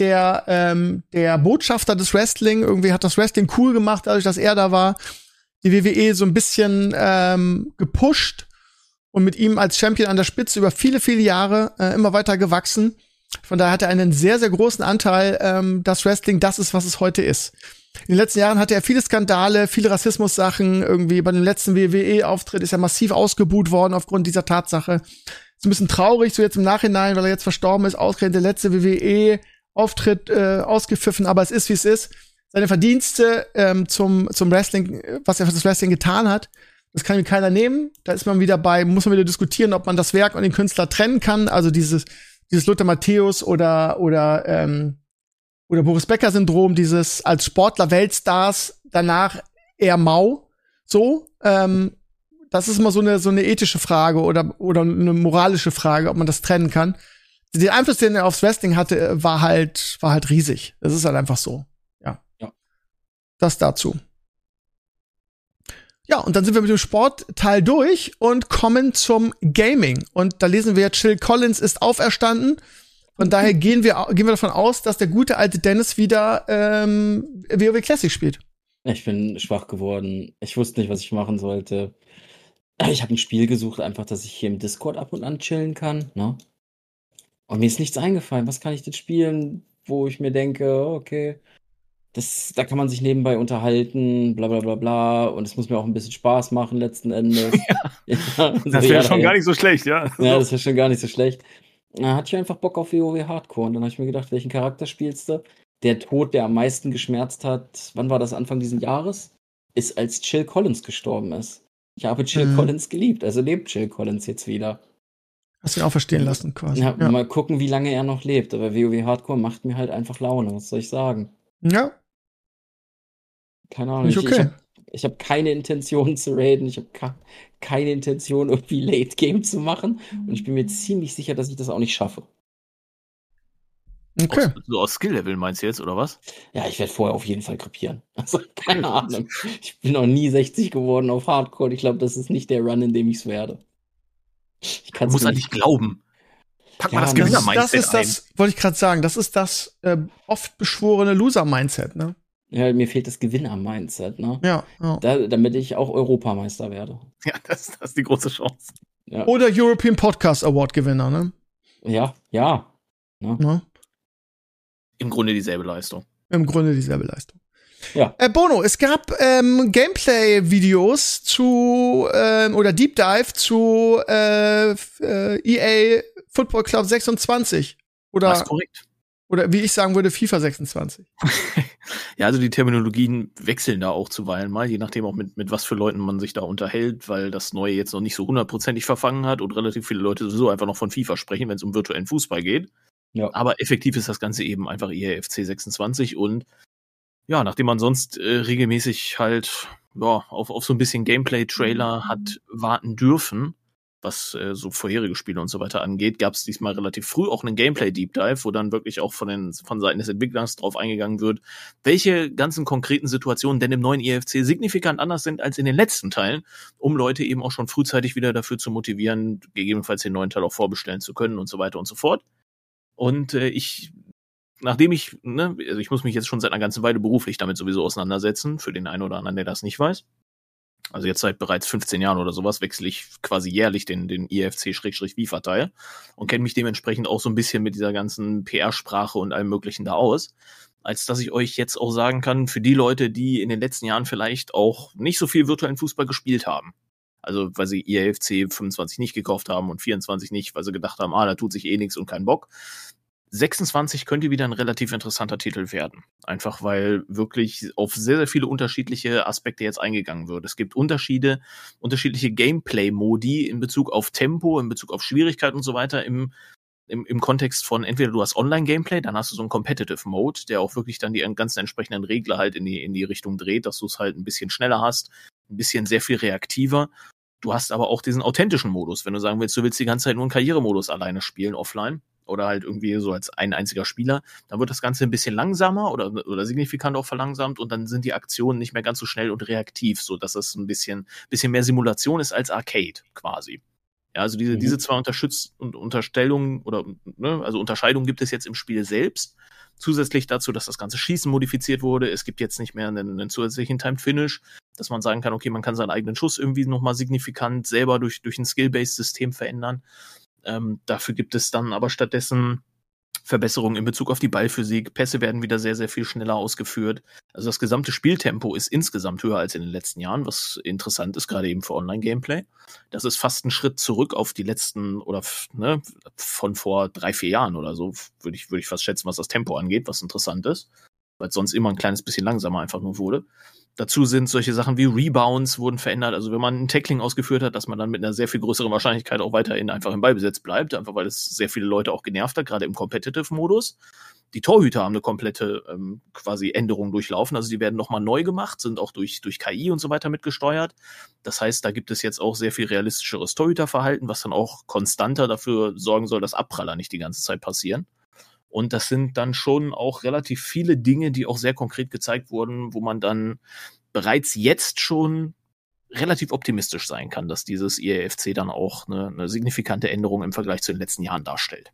der Botschafter des Wrestling. Irgendwie hat das Wrestling cool gemacht, dadurch, dass er da war. Die WWE so ein bisschen gepusht und mit ihm als Champion an der Spitze über viele, viele Jahre immer weiter gewachsen. Von daher hat er einen sehr, sehr großen Anteil, dass Wrestling das ist, was es heute ist. In den letzten Jahren hatte er viele Skandale, viele Rassismus-Sachen. Irgendwie bei dem letzten WWE-Auftritt ist er massiv ausgebuht worden aufgrund dieser Tatsache. Ist ein bisschen traurig, so jetzt im Nachhinein, weil er jetzt verstorben ist, ausgerechnet der letzte WWE-Auftritt ausgepfiffen, aber es ist, wie es ist. Seine Verdienste zum Wrestling, was er für das Wrestling getan hat, das kann ihm keiner nehmen. Da ist man wieder muss man wieder diskutieren, ob man das Werk und den Künstler trennen kann. Also dieses Lothar Matthäus oder Boris Becker-Syndrom, dieses als Sportler Weltstars danach eher mau. So, das ist immer so eine ethische Frage oder eine moralische Frage, ob man das trennen kann. Den Einfluss, den er aufs Wrestling hatte, war halt riesig. Das ist halt einfach so. Ja. Das dazu. Ja, und dann sind wir mit dem Sportteil durch und kommen zum Gaming. Und da lesen wir, Jill Collins ist auferstanden. Von daher gehen wir davon aus, dass der gute alte Dennis wieder WoW Classic spielt. Ich bin schwach geworden. Ich wusste nicht, was ich machen sollte. Ich habe ein Spiel gesucht, einfach, dass ich hier im Discord ab und an chillen kann, ne? Und mir ist nichts eingefallen. Was kann ich denn spielen, wo ich mir denke, okay, da kann man sich nebenbei unterhalten, bla bla bla bla. Und es muss mir auch ein bisschen Spaß machen, letzten Endes. Ja. Das wäre schon gar nicht so schlecht, ja. Ja, das wäre schon gar nicht so schlecht. Da hatte ich einfach Bock auf WoW Hardcore. Und dann habe ich mir gedacht, welchen Charakter spielst du? Der Tod, der am meisten geschmerzt hat, wann war das, Anfang dieses Jahres? Ist, als Jill Collins gestorben ist. Ich habe Jill Collins geliebt, also lebt Jill Collins jetzt wieder. Hast du ihn auch verstehen lassen, quasi. Ja, mal gucken, wie lange er noch lebt. Aber WoW Hardcore macht mir halt einfach Laune, was soll ich sagen? Ja. Keine Ahnung. Okay. Ich hab keine Intention zu raiden, ich habe keine Intention, irgendwie Late Game zu machen. Und ich bin mir ziemlich sicher, dass ich das auch nicht schaffe. Okay. So aus Skill-Level meinst du jetzt, oder was? Ja, ich werde vorher auf jeden Fall krepieren. Also, keine Ahnung. Ich bin noch nie 60 geworden auf Hardcore. Ich glaube, das ist nicht der Run, in dem ich es werde. Du musst an dich glauben. Pack mal das Gewinner-Mindset ein. Wollte ich gerade sagen, das ist das oft beschworene Loser-Mindset, ne? Ja, mir fehlt das Gewinner-Mindset, ne? Ja. Damit ich auch Europameister werde. Ja, das ist die große Chance. Ja. Oder European Podcast Award-Gewinner, ne? Ja. Ne? Im Grunde dieselbe Leistung. Ja. Bono, es gab Gameplay-Videos oder Deep Dive zu EA Football Club 26. Das ist korrekt. Oder wie ich sagen würde, FIFA 26. Ja, also die Terminologien wechseln da auch zuweilen mal, je nachdem auch mit was für Leuten man sich da unterhält, weil das Neue jetzt noch nicht so 100%ig verfangen hat und relativ viele Leute sowieso einfach noch von FIFA sprechen, wenn es um virtuellen Fußball geht. Ja. Aber effektiv ist das Ganze eben einfach EAFC 26 und ja, nachdem man sonst regelmäßig halt auf so ein bisschen Gameplay-Trailer hat warten dürfen, was so vorherige Spiele und so weiter angeht, gab es diesmal relativ früh auch einen Gameplay-Deep Dive, wo dann wirklich auch von Seiten des Entwicklers drauf eingegangen wird, welche ganzen konkreten Situationen denn im neuen EFC signifikant anders sind als in den letzten Teilen, um Leute eben auch schon frühzeitig wieder dafür zu motivieren, gegebenenfalls den neuen Teil auch vorbestellen zu können und so weiter und so fort. Und nachdem ich muss mich jetzt schon seit einer ganzen Weile beruflich damit sowieso auseinandersetzen, für den einen oder anderen, der das nicht weiß. Also jetzt seit bereits 15 Jahren oder sowas wechsle ich quasi jährlich den IFC-FIFA-Teil und kenne mich dementsprechend auch so ein bisschen mit dieser ganzen PR-Sprache und allem Möglichen da aus, als dass ich euch jetzt auch sagen kann, für die Leute, die in den letzten Jahren vielleicht auch nicht so viel virtuellen Fußball gespielt haben, also weil sie IFC 25 nicht gekauft haben und 24 nicht, weil sie gedacht haben, da tut sich eh nichts und kein Bock, 26 könnte wieder ein relativ interessanter Titel werden. Einfach weil wirklich auf sehr, sehr viele unterschiedliche Aspekte jetzt eingegangen wird. Es gibt unterschiedliche Gameplay-Modi in Bezug auf Tempo, in Bezug auf Schwierigkeit und so weiter im Kontext von entweder du hast Online-Gameplay, dann hast du so einen Competitive-Mode, der auch wirklich dann die ganzen entsprechenden Regler halt in die Richtung dreht, dass du es halt ein bisschen schneller hast, ein bisschen sehr viel reaktiver. Du hast aber auch diesen authentischen Modus, wenn du sagen willst, du willst die ganze Zeit nur einen Karrieremodus alleine spielen, offline. Oder halt irgendwie so als ein einziger Spieler, dann wird das Ganze ein bisschen langsamer oder signifikant auch verlangsamt und dann sind die Aktionen nicht mehr ganz so schnell und reaktiv, so dass es ein bisschen mehr Simulation ist als Arcade quasi. Ja, also diese zwei Unterstellungen oder also Unterscheidungen gibt es jetzt im Spiel selbst. Zusätzlich dazu, dass das ganze Schießen modifiziert wurde. Es gibt jetzt nicht mehr einen zusätzlichen Timed Finish, dass man sagen kann, okay, man kann seinen eigenen Schuss irgendwie nochmal signifikant selber durch ein Skill-Based-System verändern. Dafür gibt es dann aber stattdessen Verbesserungen in Bezug auf die Ballphysik. Pässe werden wieder sehr, sehr viel schneller ausgeführt. Also das gesamte Spieltempo ist insgesamt höher als in den letzten Jahren, was interessant ist, gerade eben für Online-Gameplay. Das ist fast ein Schritt zurück auf die letzten oder von vor 3-4 Jahren oder so, würde ich fast schätzen, was das Tempo angeht, was interessant ist, weil es sonst immer ein kleines bisschen langsamer einfach nur wurde. Dazu sind solche Sachen wie Rebounds wurden verändert. Also wenn man ein Tackling ausgeführt hat, dass man dann mit einer sehr viel größeren Wahrscheinlichkeit auch weiterhin einfach im Ballbesitz bleibt, einfach weil es sehr viele Leute auch genervt hat, gerade im Competitive-Modus. Die Torhüter haben eine komplette quasi Änderung durchlaufen. Also die werden nochmal neu gemacht, sind auch durch KI und so weiter mitgesteuert. Das heißt, da gibt es jetzt auch sehr viel realistischeres Torhüterverhalten, was dann auch konstanter dafür sorgen soll, dass Abpraller nicht die ganze Zeit passieren. Und das sind dann schon auch relativ viele Dinge, die auch sehr konkret gezeigt wurden, wo man dann bereits jetzt schon relativ optimistisch sein kann, dass dieses IAFC dann auch eine signifikante Änderung im Vergleich zu den letzten Jahren darstellt.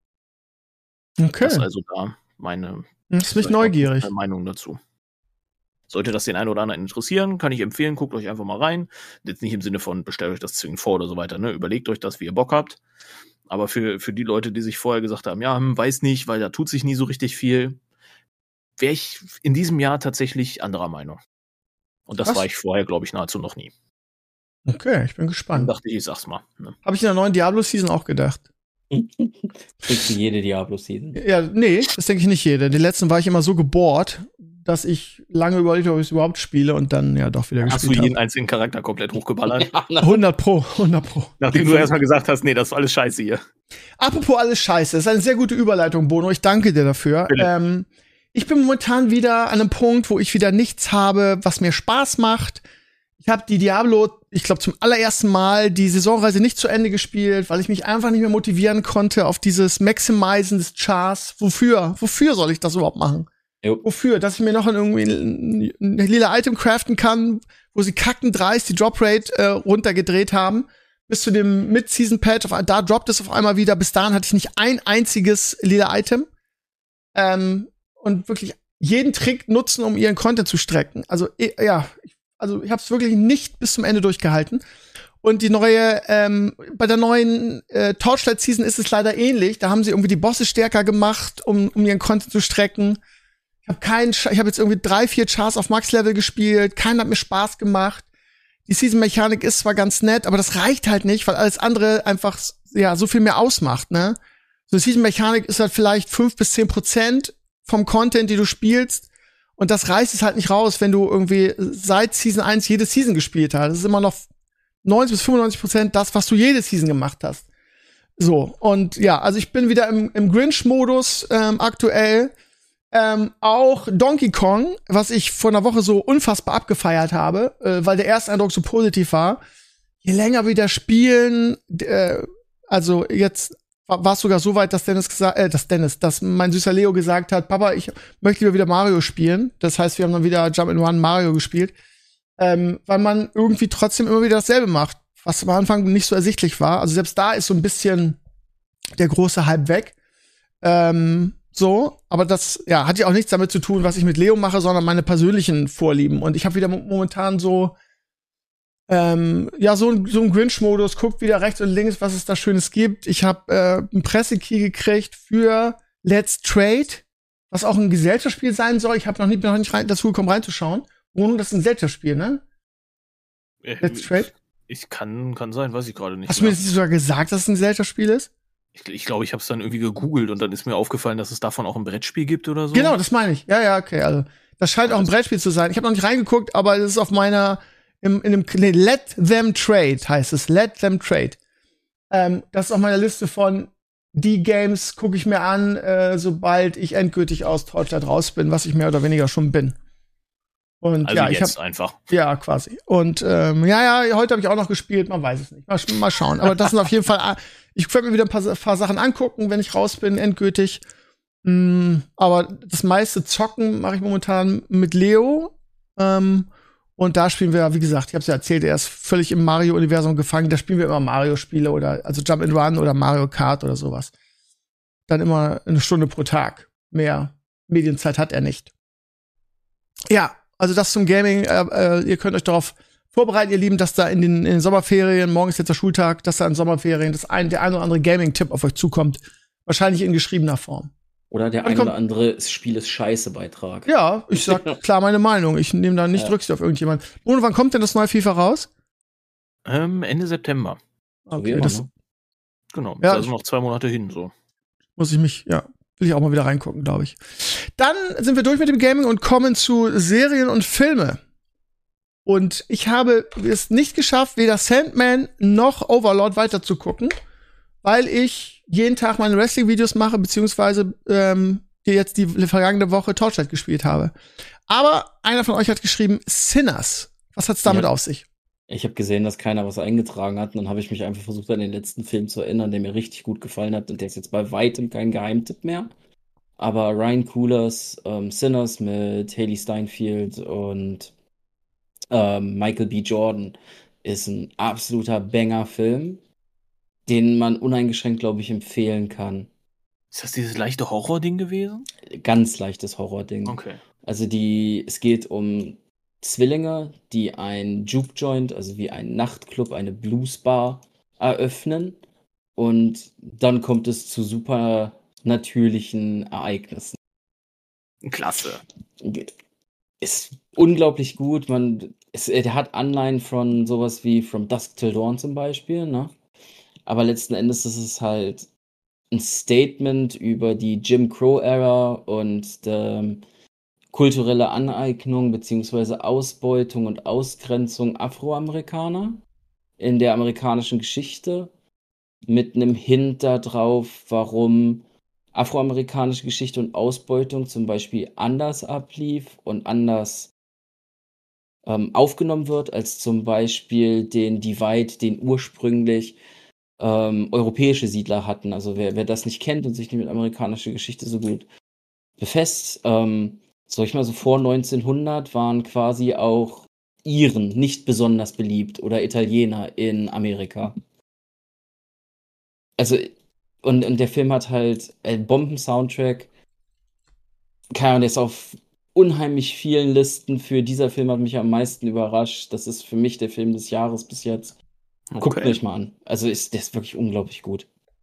Okay. Das ist also da meine Meinung dazu. Sollte das den einen oder anderen interessieren, kann ich empfehlen, guckt euch einfach mal rein. Jetzt nicht im Sinne von, bestellt euch das zwingend vor oder so weiter, Überlegt euch das, wie ihr Bock habt. Aber für die Leute, die sich vorher gesagt haben, ja, weiß nicht, weil da tut sich nie so richtig viel, wäre ich in diesem Jahr tatsächlich anderer Meinung. Und das war ich vorher, glaube ich, nahezu noch nie. Okay, ich bin gespannt. Dann dachte ich sag's mal. Habe ich in der neuen Diablo-Season auch gedacht. Kriegst du jede Diablo-Season? Ja, nee, das denke ich nicht jede. Den letzten war ich immer so gebohrt, dass ich lange überlegt habe, ob ich es überhaupt spiele und dann ja doch wieder gespielt habe. Hast du jeden einzigen Charakter komplett hochgeballert? Ja, 100 Pro. Nachdem du erstmal gesagt hast, nee, das war alles scheiße hier. Apropos alles scheiße, das ist eine sehr gute Überleitung, Bono. Ich danke dir dafür. Ich bin momentan wieder an einem Punkt, wo ich wieder nichts habe, was mir Spaß macht. Ich habe die Diablo, ich glaube, zum allerersten Mal die Saisonreise nicht zu Ende gespielt, weil ich mich einfach nicht mehr motivieren konnte auf dieses Maximizen des Chars. Wofür soll ich das überhaupt machen? Jo. Wofür? Dass ich mir noch irgendwie ein lila Item craften kann, wo sie kackendreist die Drop-Rate runtergedreht haben. Bis zu dem Mid-Season-Patch, da droppt es auf einmal wieder. Bis dahin hatte ich nicht ein einziges lila Item. Und wirklich jeden Trick nutzen, um ihren Content zu strecken. Also, ich habe es wirklich nicht bis zum Ende durchgehalten. Und die neue, bei der neuen Torchlight-Season ist es leider ähnlich. Da haben sie irgendwie die Bosse stärker gemacht, um ihren Content zu strecken. Ich habe jetzt irgendwie 3-4 Chars auf Max-Level gespielt. Keiner hat mir Spaß gemacht. Die Season-Mechanik ist zwar ganz nett, aber das reicht halt nicht, weil alles andere einfach, ja, so viel mehr ausmacht, ne? So eine Season-Mechanik ist halt vielleicht 5-10% vom Content, die du spielst. Und das reißt es halt nicht raus, wenn du irgendwie seit Season 1 jede Season gespielt hast. Das ist immer noch 90-95% das, was du jede Season gemacht hast. So, und ja, also ich bin wieder im Grinch-Modus aktuell. Auch Donkey Kong, was ich vor einer Woche so unfassbar abgefeiert habe, weil der erste Eindruck so positiv war. Je länger wir das spielen, also jetzt war es sogar so weit, dass dass mein süßer Leo gesagt hat, Papa, ich möchte lieber wieder Mario spielen. Das heißt, wir haben dann wieder Jump-and-Run Mario gespielt. Weil man irgendwie trotzdem immer wieder dasselbe macht, was am Anfang nicht so ersichtlich war. Also selbst da ist so ein bisschen der große Hype weg. So, aber das hat ja auch nichts damit zu tun, was ich mit Leo mache, sondern meine persönlichen Vorlieben. Und ich habe wieder momentan so so ein Grinch-Modus, guckt wieder rechts und links, was es da Schönes gibt. Ich habe einen Pressekey gekriegt für Let's Trade, was auch ein Gesellschaftsspiel sein soll. Ich habe noch nicht dazu gekommen, reinzuschauen. Das ist ein Gesellschaftsspiel, ne? Let's Trade? Ich kann sein, weiß ich gerade nicht. Hast du mir das sogar gesagt, dass es ein Gesellschaftsspiel ist? Ich glaube, ich habe es dann irgendwie gegoogelt und dann ist mir aufgefallen, dass es davon auch ein Brettspiel gibt oder so. Genau, das meine ich. Ja, okay. Also, das scheint auch ein Brettspiel zu sein. Ich habe noch nicht reingeguckt, aber es ist auf meiner Let Them Trade heißt es. Let Them Trade. Das ist auf meiner Liste von die Games gucke ich mir an, sobald ich endgültig aus Torchlight raus bin, was ich mehr oder weniger schon bin. Und also ich jetzt einfach. Ja, quasi. Und heute habe ich auch noch gespielt, man weiß es nicht. Mal schauen. Aber das sind auf jeden Fall, ich werde mir wieder ein paar Sachen angucken, wenn ich raus bin, endgültig. Aber das meiste Zocken mache ich momentan mit Leo. Und da spielen wir, wie gesagt, ich habe es ja erzählt, er ist völlig im Mario-Universum gefangen. Da spielen wir immer Mario-Spiele also Jump and Run oder Mario Kart oder sowas. Dann immer eine Stunde pro Tag. Mehr Medienzeit hat er nicht. Ja, also das zum Gaming. Ihr könnt euch darauf vorbereiten, ihr Lieben, dass da in den Sommerferien, morgen ist jetzt der Schultag, dass da in Sommerferien der ein oder andere Gaming-Tipp auf euch zukommt. Wahrscheinlich in geschriebener Form. Oder der ein oder andere Spiel ist Scheiße-Beitrag. Ja, ich sag klar meine Meinung. Ich nehme da nicht Rücksicht auf irgendjemand. Und wann kommt denn das neue FIFA raus? Ende September. Okay, Genau, ja, also noch 2 Monate hin, so. Will ich auch mal wieder reingucken, glaube ich. Dann sind wir durch mit dem Gaming und kommen zu Serien und Filme. Und ich habe es nicht geschafft, weder Sandman noch Overlord weiterzugucken, weil ich jeden Tag meine Wrestling-Videos mache, beziehungsweise jetzt die vergangene Woche Torchlight gespielt habe. Aber einer von euch hat geschrieben, Sinners. Was hat's damit auf sich? Ich habe gesehen, dass keiner was eingetragen hat. Und dann habe ich mich einfach versucht, an den letzten Film zu erinnern, der mir richtig gut gefallen hat. Und der ist jetzt bei weitem kein Geheimtipp mehr. Aber Ryan Coogler's Sinners mit Hailee Steinfeld und Michael B. Jordan ist ein absoluter Banger-Film, den man uneingeschränkt, glaube ich, empfehlen kann. Ist das dieses leichte Horror-Ding gewesen? Ganz leichtes Horror-Ding. Okay. Also es geht um Zwillinge, die ein Juke-Joint, also wie ein Nachtclub, eine Bluesbar eröffnen. Und dann kommt es zu super natürlichen Ereignissen. Klasse. Ist unglaublich gut. Der hat Anleihen von sowas wie From Dusk Till Dawn zum Beispiel, ne? Aber letzten Endes ist es halt ein Statement über die Jim Crow-Ära und kulturelle Aneignung bzw. Ausbeutung und Ausgrenzung Afroamerikaner in der amerikanischen Geschichte mit einem Hint darauf, warum afroamerikanische Geschichte und Ausbeutung zum Beispiel anders ablief und anders aufgenommen wird, als zum Beispiel den Divide, den ursprünglich europäische Siedler hatten. Also wer das nicht kennt und sich nicht mit amerikanischer Geschichte so gut befasst, sag ich mal so vor 1900 waren quasi auch Iren nicht besonders beliebt oder Italiener in Amerika. Also und der Film hat halt einen Bomben-Soundtrack. Keine Ahnung, der ist auf unheimlich vielen Listen. Für dieser Film hat mich am meisten überrascht. Das ist für mich der Film des Jahres bis jetzt. Okay. Guckt euch mal an. Also der ist wirklich unglaublich gut.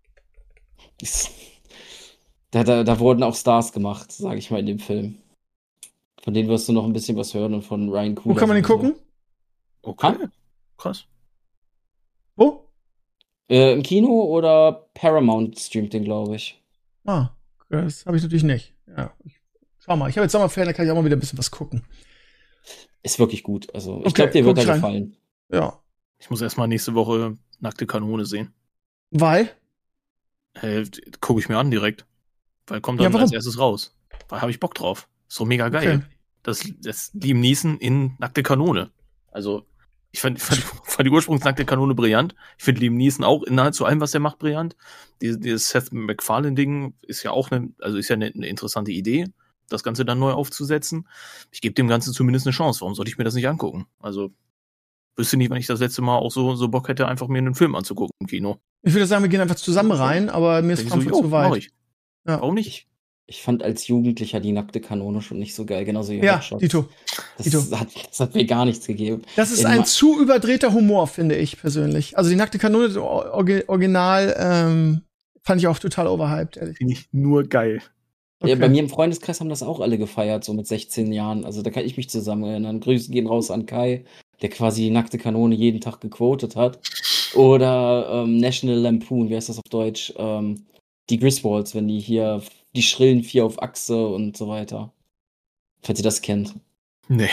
Da wurden auch Stars gemacht, sage ich mal, in dem Film. Von denen wirst du noch ein bisschen was hören und von Ryan Coogler. Wo kann man den gucken? Okay. Krass. Wo? Im Kino oder Paramount streamt den, glaube ich. Das habe ich natürlich nicht. Ja, Schau mal, ich habe jetzt Sommerferien, da kann ich auch mal wieder ein bisschen was gucken. Ist wirklich gut. Also, ich Okay, glaube, dir wird guck er rein. gefallen. Ja. Ich muss erstmal nächste Woche Nackte Kanone sehen. Weil? Gucke ich mir an direkt. Weil kommt Ja, dann warum? als erstes raus. Weil habe ich Bock drauf. Ist doch mega geil. Okay. Das Liam Neeson in Nackte Kanone. Also, ich fand die Ursprungsnackte Kanone brillant. Ich finde Liam Neeson auch in nahezu allem, was er macht, brillant. Dieses Seth MacFarlane-Ding ist ja auch eine interessante Idee, das Ganze dann neu aufzusetzen. Ich gebe dem Ganzen zumindest eine Chance. Warum sollte ich mir das nicht angucken? Also, wüsste nicht, wenn ich das letzte Mal auch so Bock hätte, einfach mir einen Film anzugucken im Kino. Ich würde sagen, wir gehen einfach zusammen rein, aber mir ist Denk ich Frankfurt so, zu mach weit. ich. Ja. Warum nicht? Ich fand als Jugendlicher die Nackte Kanone schon nicht so geil, genauso wie Ja, Hot Shots. Dito. Das hat mir gar nichts gegeben. Das ist In ein ma- zu überdrehter Humor, finde ich persönlich. Also die Nackte Kanone, das Original, fand ich auch total overhyped, ehrlich. Finde ich nur geil. Ja, Okay. bei mir im Freundeskreis haben das auch alle gefeiert, so mit 16 Jahren. Also da kann ich mich zusammen erinnern. Grüße gehen raus an Kai, der quasi die Nackte Kanone jeden Tag gequotet hat. Oder National Lampoon, wie heißt das auf Deutsch? Die Griswolds, wenn die hier die schrillen 4 auf Achse und so weiter. Falls ihr das kennt. Nee.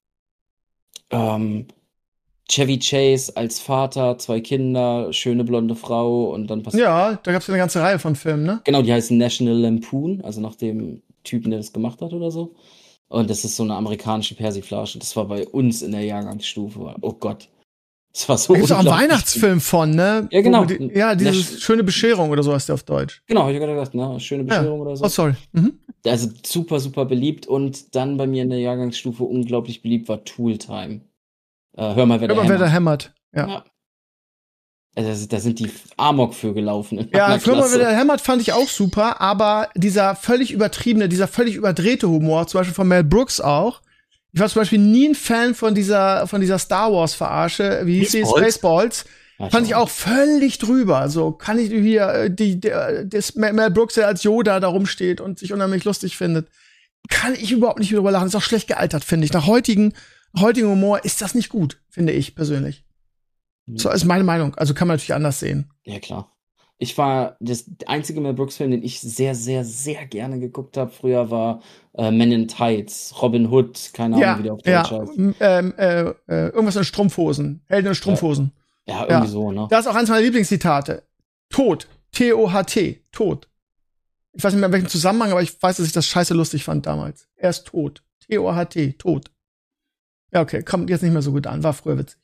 Chevy Chase als Vater, 2 Kinder, schöne blonde Frau und dann passiert. Ja, da gab es eine ganze Reihe von Filmen, ne? Genau, die heißen National Lampoon, also nach dem Typen, der das gemacht hat oder so. Und das ist so eine amerikanische Persiflage. Das war bei uns in der Jahrgangsstufe. Oh Gott. Das war so Da gibt's auch einen unglaublich. Weihnachtsfilm von, ne? Ja, genau. Dieses schöne Bescherung oder so heißt der auf Deutsch. Genau, hab ich gerade gedacht, ne? Schöne Bescherung oder so. Oh, sorry. Mhm. Also super, super beliebt. Und dann bei mir in der Jahrgangsstufe unglaublich beliebt war Tool Time. Hör mal, wer Hör mal, wer da hämmert. Ja. Ja. Also, da sind die Amok für gelaufen. in Ja, meiner Hör mal, Klasse. wer da hämmert fand ich auch super, aber dieser völlig übertriebene, dieser völlig überdrehte Humor, zum Beispiel von Mel Brooks auch. Ich war zum Beispiel nie ein Fan von dieser Star Wars Verarsche, wie hieß die? Spaceballs. Ja, Fand ich auch völlig drüber. Also kann ich hier, das Mel Brooks, der als Yoda da rumsteht und sich unheimlich lustig findet, kann ich überhaupt nicht drüber lachen. Ist auch schlecht gealtert, finde ich. Nach heutigen Humor ist das nicht gut, finde ich persönlich. So ist meine Meinung. Also kann man natürlich anders sehen. Ja, klar. Der einzige Mel Brooks-Film, den ich sehr, sehr, sehr gerne geguckt habe früher, war Men in Tights, Robin Hood, keine Ahnung, wie der auf Deutsch heißt. Irgendwas in Strumpfhosen. Helden in Strumpfhosen. Ja, irgendwie so, ne? Das ist auch eins meiner Lieblingszitate. Tod. T-O-H-T. Tod. Ich weiß nicht mehr in welchem Zusammenhang, aber ich weiß, dass ich das scheiße lustig fand damals. Er ist tot. T-O-H-T. Tod. Ja, okay. Kommt jetzt nicht mehr so gut an. War früher witzig.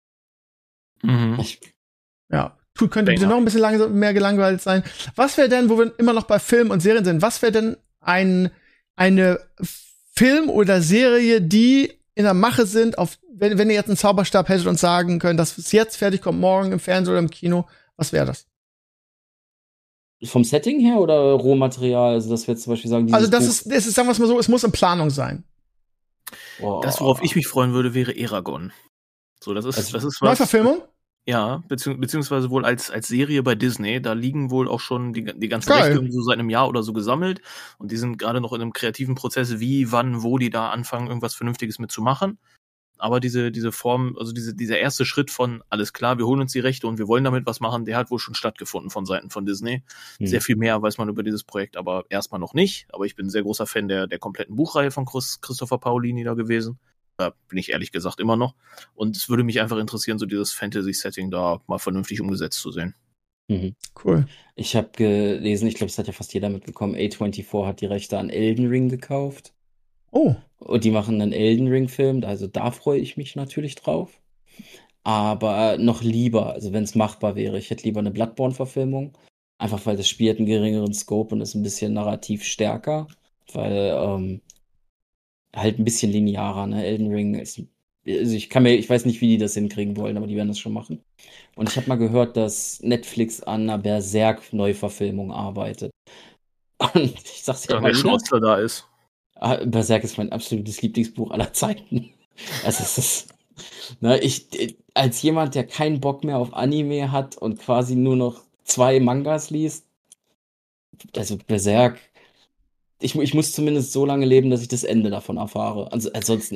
Mhm. Ja. Könnte bitte noch ein bisschen mehr gelangweilt sein. Was wäre denn, wo wir immer noch bei Filmen und Serien sind, was wäre denn eine Film oder Serie, die in der Mache sind, wenn ihr jetzt einen Zauberstab hättet und sagen könnt, das ist jetzt fertig, kommt morgen im Fernsehen oder im Kino, was wäre das? Vom Setting her oder Rohmaterial? Also, dass wir jetzt zum Beispiel sagen, Also das ist, sagen wir es mal so, es muss in Planung sein. Das, worauf ich mich freuen würde, wäre Eragon. So, das ist was. Neuverfilmung? Ja, beziehungsweise wohl als Serie bei Disney. Da liegen wohl auch schon die ganzen Geil. Rechte irgendwie so seit einem Jahr oder so gesammelt. Und die sind gerade noch in einem kreativen Prozess, wie, wann, wo die da anfangen, irgendwas Vernünftiges mitzumachen. Aber diese Form, also dieser erste Schritt von, alles klar, wir holen uns die Rechte und wir wollen damit was machen, der hat wohl schon stattgefunden von Seiten von Disney. Sehr viel mehr weiß man über dieses Projekt, aber erstmal noch nicht. Aber ich bin ein sehr großer Fan der kompletten Buchreihe von Christopher Paolini da gewesen. Da bin ich ehrlich gesagt immer noch. Und es würde mich einfach interessieren, so dieses Fantasy-Setting da mal vernünftig umgesetzt zu sehen. Mhm. Cool. Ich habe gelesen, ich glaube, das hat ja fast jeder mitbekommen, A24 hat die Rechte an Elden Ring gekauft. Oh. Und die machen einen Elden Ring-Film, also da freue ich mich natürlich drauf. Aber noch lieber, also wenn es machbar wäre, ich hätte lieber eine Bloodborne-Verfilmung. Einfach weil das Spiel hat einen geringeren Scope und ist ein bisschen narrativ stärker. Weil, halt ein bisschen linearer, ne? Elden Ring ist, also ich weiß nicht, wie die das hinkriegen wollen, aber die werden das schon machen. Und ich habe mal gehört, dass Netflix an einer Berserk-Neuverfilmung arbeitet. Und ich sag's ja Ja, mal der wieder. Schnurzler da ist. Berserk ist mein absolutes Lieblingsbuch aller Zeiten. Also es ist, als jemand, der keinen Bock mehr auf Anime hat und quasi nur noch 2 Mangas liest, also Berserk, ich muss zumindest so lange leben, dass ich das Ende davon erfahre. Also ansonsten,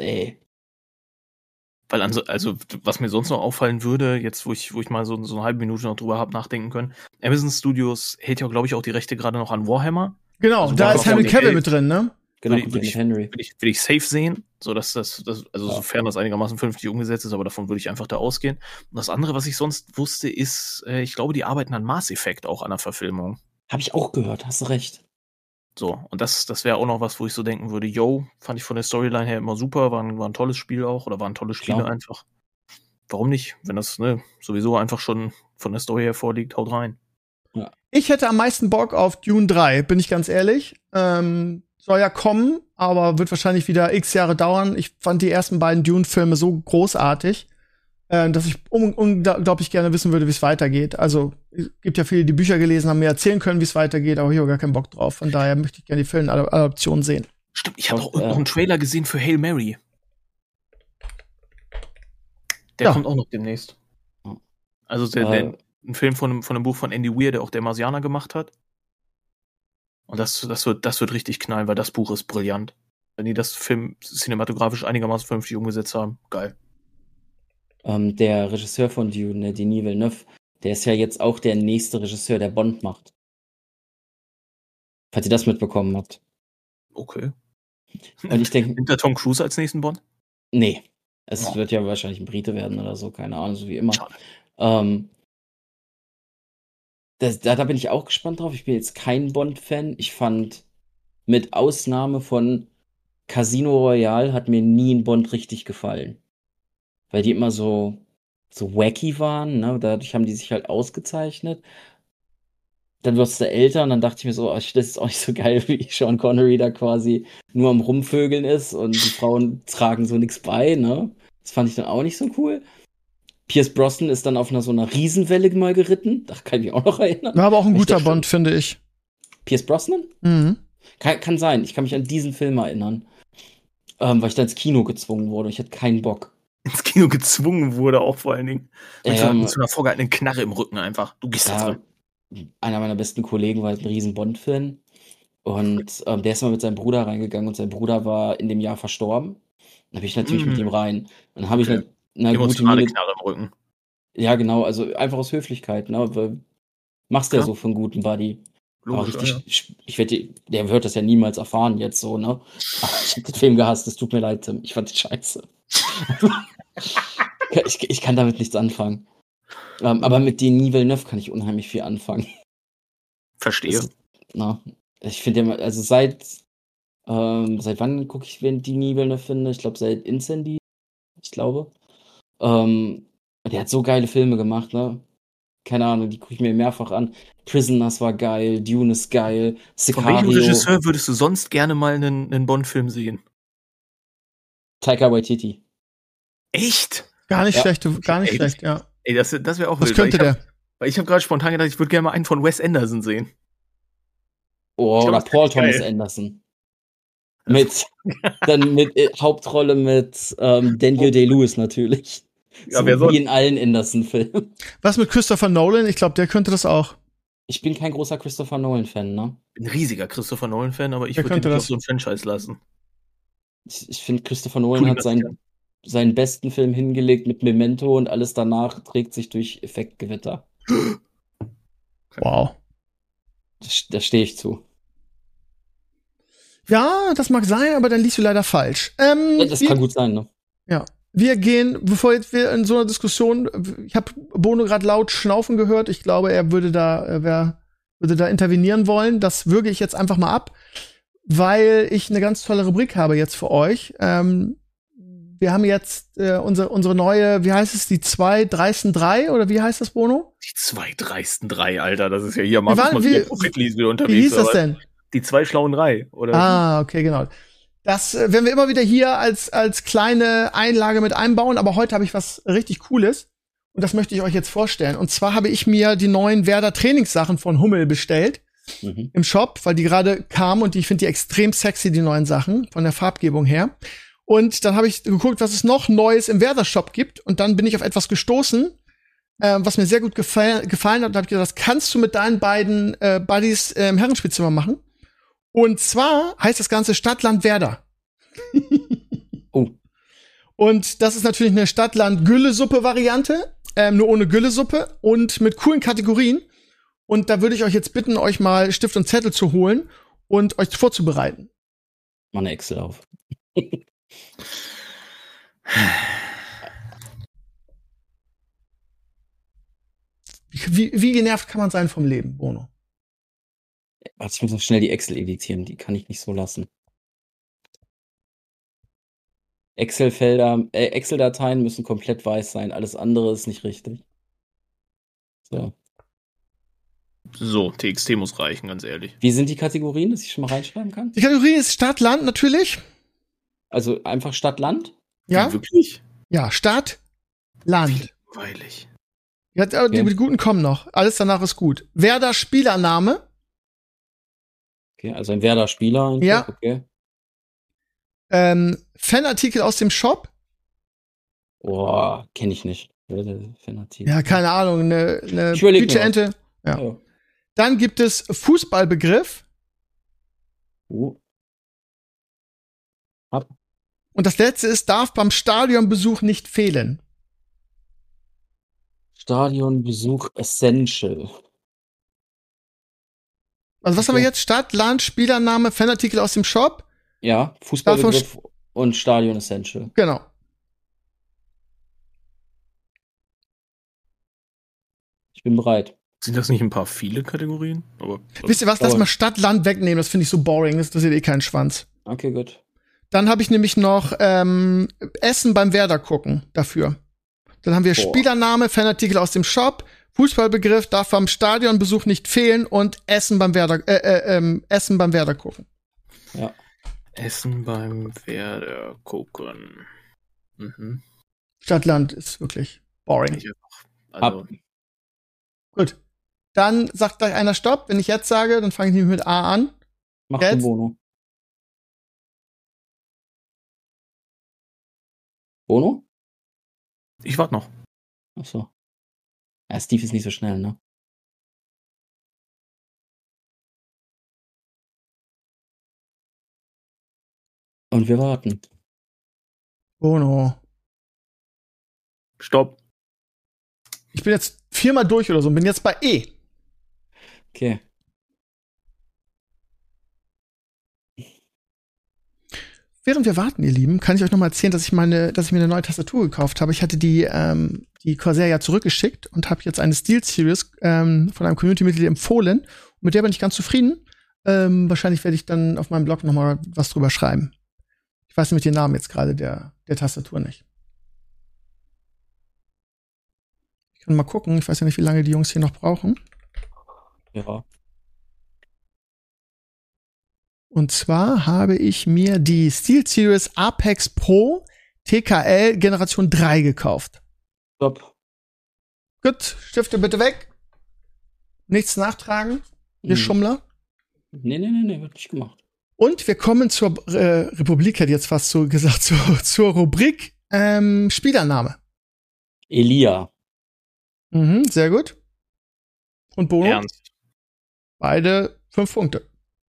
Weil also was mir sonst noch auffallen würde, jetzt wo ich mal so eine halbe Minute noch drüber habe nachdenken können, Amazon Studios hält ja, glaube ich, auch die Rechte gerade noch an Warhammer. Genau, Also da ist Warhammer Henry von Cavill EA. mit drin, ne? Genau, Würde kommt ja ich, mit Henry. will ich safe sehen, so dass also Ja. sofern das einigermaßen vernünftig umgesetzt ist, aber davon würde ich einfach da ausgehen. Und das andere, was ich sonst wusste, ist, ich glaube, die arbeiten an Mass Effect auch an der Verfilmung. Habe ich auch gehört, hast du recht. So, und das wäre auch noch was, wo ich so denken würde, yo, fand ich von der Storyline her immer super, war ein tolles Spiel auch, oder waren tolle Spiele Klar. einfach. Warum nicht? Wenn das sowieso einfach schon von der Story her vorliegt, haut rein. Ich hätte am meisten Bock auf Dune 3, bin ich ganz ehrlich. Soll ja kommen, aber wird wahrscheinlich wieder x Jahre dauern. Ich fand die ersten beiden Dune-Filme so großartig, dass ich unglaublich gerne wissen würde, wie es weitergeht. Also, es gibt ja viele, die Bücher gelesen haben, mir erzählen können, wie es weitergeht, aber ich habe gar keinen Bock drauf. Von daher möchte ich gerne die Filmadaption sehen. Stimmt, ich habe auch noch einen Trailer gesehen für Hail Mary. Der kommt auch noch demnächst. Also ein Film von einem Buch von Andy Weir, der auch der Marsianer gemacht hat. Und das wird richtig knallen, weil das Buch ist brillant. Wenn die das Film cinematografisch einigermaßen vernünftig umgesetzt haben, geil. Der Regisseur von Dune, Denis Villeneuve, der ist ja jetzt auch der nächste Regisseur, der Bond macht. Falls ihr das mitbekommen habt. Okay. Und ich denke, Nimmt der Tom Cruise als nächsten Bond? nee. Es wird ja wahrscheinlich ein Brite werden oder so, keine Ahnung, so wie immer. Schade. Da bin ich auch gespannt drauf. Ich bin jetzt kein Bond-Fan. Ich fand, mit Ausnahme von Casino Royale, hat mir nie ein Bond richtig gefallen. Weil die immer so wacky waren, ne? Dadurch haben die sich halt ausgezeichnet. Dann wirst du älter und dann dachte ich mir so, das ist auch nicht so geil, wie Sean Connery da quasi nur am Rumvögeln ist und die Frauen tragen so nichts bei, ne? Das fand ich dann auch nicht so cool. Pierce Brosnan ist dann auf so einer Riesenwelle mal geritten. Da kann ich mich auch noch erinnern. War aber auch ein Ich guter dachte, Bond, finde ich. Pierce Brosnan? Mhm. Kann sein. Ich kann mich an diesen Film erinnern. Weil ich da ins Kino gezwungen wurde. Ich hatte keinen Bock. Ins Kino gezwungen wurde auch vor allen Dingen. Mit so einer vorgehaltenen Knarre im Rücken einfach. Du gehst da drin. Einer meiner besten Kollegen war halt ein riesen Bond-Fan. Und der ist mal mit seinem Bruder reingegangen und sein Bruder war in dem Jahr verstorben. Dann bin ich natürlich mit ihm rein. Dann habe ich eine gute Knarre im Rücken. Ja, genau, also einfach aus Höflichkeit, ne? Weil machst du ja so für einen guten Buddy. Logisch, richtig, der wird das ja niemals erfahren jetzt so, ne? Aber ich hab den Film gehasst, es tut mir leid, Tim. Ich fand den scheiße. ich kann damit nichts anfangen. Aber mit Denis Villeneuve kann ich unheimlich viel anfangen. Verstehe. Ich finde ja, also seit wann gucke ich, wen Denis Villeneuve finde? Ich glaube, seit Incendies. Ich glaube. Der hat so geile Filme gemacht, ne? Keine Ahnung, die gucke ich mir mehrfach an. Prisoners war geil, Dune ist geil, Sicario. Von welchem Regisseur würdest du sonst gerne mal einen Bond-Film sehen? Taika Waititi. Echt? Gar nicht schlecht, ja. Ey, das wäre auch wild. Was könnte der? Weil ich habe gerade spontan gedacht, ich würde gerne mal einen von Wes Anderson sehen. Oh, oder Paul Thomas Anderson. Mit Hauptrolle mit Daniel Day-Lewis natürlich. Ja, so wie in allen Anderson-Filmen. Was mit Christopher Nolan? Ich glaube, der könnte das auch. Ich bin kein großer Christopher Nolan-Fan, ne? Bin ein riesiger Christopher Nolan-Fan, aber ich würde den so ein Franchise lassen. Ich finde, Christopher Nolan hat seinen besten Film hingelegt mit Memento und alles danach trägt sich durch Effektgewitter. Wow. Da stehe ich zu. Ja, das mag sein, aber dann liegst du leider falsch. Das kann gut sein, ne? Ja. Wir gehen, bevor jetzt wir in so einer Diskussion, ich habe Bono gerade laut schnaufen gehört. Ich glaube, er würde da intervenieren wollen. Das würge ich jetzt einfach mal ab, weil ich eine ganz tolle Rubrik habe jetzt für euch. Wir haben jetzt unsere neue, wie heißt es, die 2 dreisten 3 oder wie heißt das, Bono? Die 2 dreisten 3, Alter, das ist ja hier Markus wieder unterwegs. Wie hieß das denn? Die 2 schlauen 3, oder? Ah, okay, genau. Das werden wir immer wieder hier als kleine Einlage mit einbauen, aber heute habe ich was richtig Cooles und das möchte ich euch jetzt vorstellen. Und zwar habe ich mir die neuen Werder Trainingssachen von Hummel bestellt im Shop, weil die gerade kamen und ich finde die extrem sexy, die neuen Sachen, von der Farbgebung her. Und dann habe ich geguckt, was es noch Neues im Werder Shop gibt und dann bin ich auf etwas gestoßen, was mir sehr gut gefallen hat. Und habe ich gesagt, das kannst du mit deinen beiden Buddies im Herrenspielzimmer machen. Und zwar heißt das Ganze Stadtland Werder. Oh. Und das ist natürlich eine Stadtland-Gülle-Suppe-Variante, nur ohne Gülle-Suppe und mit coolen Kategorien. Und da würde ich euch jetzt bitten, euch mal Stift und Zettel zu holen und euch vorzubereiten. Mal eine Excel auf. Wie genervt kann man sein vom Leben, Bono? Also ich muss noch schnell die Excel editieren, die kann ich nicht so lassen. Excel-Dateien müssen komplett weiß sein, alles andere ist nicht richtig. So. So, TXT muss reichen, ganz ehrlich. Wie sind die Kategorien, dass ich schon mal reinschreiben kann? Die Kategorie ist Stadt, Land natürlich. Also einfach Stadt, Land? Ja? Wirklich? Ja, Stadt, Land. Langweilig. Ja, die guten kommen noch. Alles danach ist gut. Werder Spielername. Okay, also ein Werder-Spieler. einfach, Ja. Okay. Fanartikel aus dem Shop. Boah, kenne ich nicht. Fanartikel. Ja, keine Ahnung. Eine Ich überleg mir quietsche Ente. Ja. Ja. Dann gibt es Fußballbegriff. Oh. Und das letzte ist, darf beim Stadionbesuch nicht fehlen. Stadionbesuch Essential. Also was haben wir Okay. jetzt? Stadt, Land, Spielername, Fanartikel aus dem Shop. Ja, Fußballbegriff und Stadion Essential. Genau. Ich bin bereit. Sind das nicht ein paar viele Kategorien? Aber Wisst ihr was? Lass Aber- mal Stadt, Land wegnehmen. Das finde ich so boring. Das interessiert eh keinen Schwanz. Okay, gut. Dann habe ich nämlich noch Essen beim Werder gucken dafür. Dann haben wir Boah. Spielername, Fanartikel aus dem Shop, Fußballbegriff, darf beim Stadionbesuch nicht fehlen und Essen beim Werder gucken. Ja. Essen beim Werder gucken. Mhm. Stadt, Land ist wirklich boring. Ich also, Gut. Dann sagt gleich einer Stopp. Wenn ich jetzt sage, dann fange ich nämlich mit A an. Mach Jetzt? den Bono. Bono? ich warte noch. Achso. Ja, Steve ist nicht so schnell, ne? Und wir warten. Bono. Stopp. Ich bin jetzt 4-mal durch oder so und bin jetzt bei E. Okay. Während wir warten, ihr Lieben, kann ich euch noch mal erzählen, dass ich mir eine neue Tastatur gekauft habe. Ich hatte die Corsair ja zurückgeschickt und habe jetzt eine SteelSeries von einem Community-Mitglied empfohlen. Und mit der bin ich ganz zufrieden. Wahrscheinlich werde ich dann auf meinem Blog noch mal was drüber schreiben. Ich weiß nämlich den Namen jetzt gerade der Tastatur nicht. Ich kann mal gucken. Ich weiß ja nicht, wie lange die Jungs hier noch brauchen. Ja. Und zwar habe ich mir die SteelSeries Apex Pro TKL Generation 3 gekauft. Stopp. Gut, Stifte bitte weg. Nichts nachtragen, ihr Schummler. Nee, wird nicht gemacht. Und wir kommen zur Republik, hätte ich jetzt fast so gesagt, zur Rubrik Spielername. Elia. Mhm, sehr gut. Und Bono? Ernst. Beide 5 Punkte.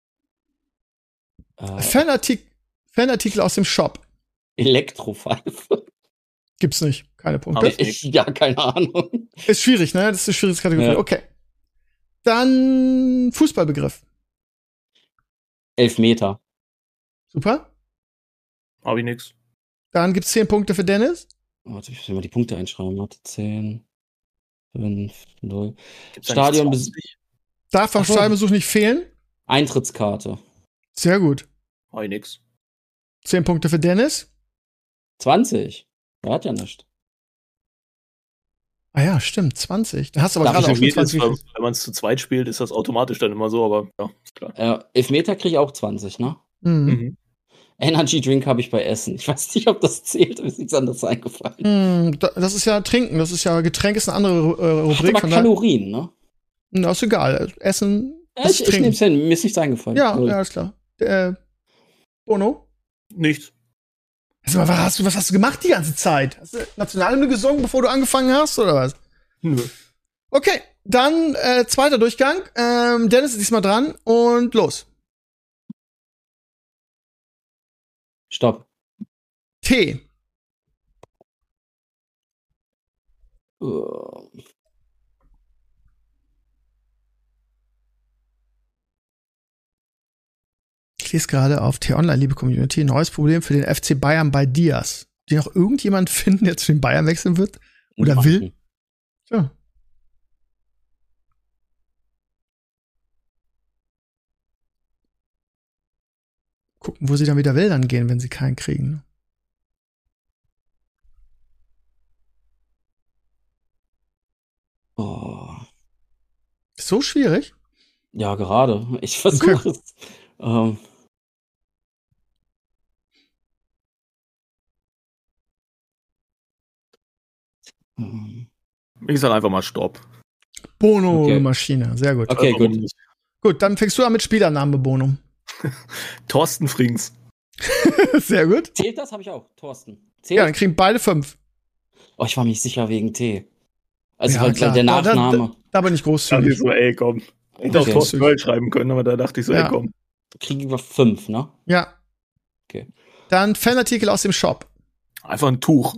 Fanartikel aus dem Shop. Elektropfeife. Gibt's nicht. Keine Punkte. Ja, keine Ahnung. Ist schwierig, ne? Das ist eine schwierige Kategorie. Ja. Okay. Dann Fußballbegriff. Elfmeter. Super. Hab ich nix. Dann gibt's 10 Punkte für Dennis. Warte, ich muss mal die Punkte einschreiben. Warte, 10, 5, 0. Gibt's Stadion. eigentlich 20? Darf beim Ach so. Stadionbesuch nicht fehlen. Eintrittskarte. Sehr gut. Hab ich nix. 10 Punkte für Dennis. 20. Der hat ja nichts. Ah ja, stimmt, 20. Da hast du aber Darf gerade auch schon Weird ist, 20. weil, wenn man es zu zweit spielt, ist das automatisch dann immer so, aber ja, ist klar. Elfmeter kriege ich auch 20, ne? Mhm. Energy Drink habe ich bei Essen. Ich weiß nicht, ob das zählt, mir ist nichts anderes eingefallen. Das ist ja Trinken, das ist ja Getränk, ist eine andere Hat Rubrik. aber Von daher, Kalorien, ne? na, ist egal. Essen, Ja, das ich ist nehme es Trinken. hin, mir ist nichts eingefallen. Ja, Null. ja, ist klar. Bono? Nichts. Also, was hast du gemacht die ganze Zeit? Hast du Nationalhymne gesungen, bevor du angefangen hast, oder was? Nö. Okay, dann zweiter Durchgang. Dennis ist diesmal dran und los. Stopp. T. Ich lese gerade auf T-Online, liebe Community, neues Problem für den FC Bayern bei Diaz. Die noch irgendjemand finden, der zu den Bayern wechseln wird? Oder will? Ja. Gucken, wo sie dann wieder Wäldern gehen, wenn sie keinen kriegen. Ne? Oh. So schwierig? Ja, gerade. Ich versuche es. Ich sag einfach mal Stopp. Bono, Okay. Maschine. Sehr gut. Okay, Warum gut. nicht? Gut, dann fängst du an mit Spielername Bono. Thorsten Frings. Sehr gut. Zählt das? Habe ich auch. Thorsten. Ja, Zählt? dann kriegen beide 5. Oh, ich war mir nicht sicher wegen T. Also, Ja, weil klar. der Nachname. Da bin ich Da dachte ich großzügig. so, ey, komm. Ich hätte auch Okay. Thorsten Gold schreiben können, aber da dachte ich so, Ja. ey, komm. Kriegen wir 5, ne? Ja. Okay. Dann Fanartikel aus dem Shop. Einfach ein Tuch.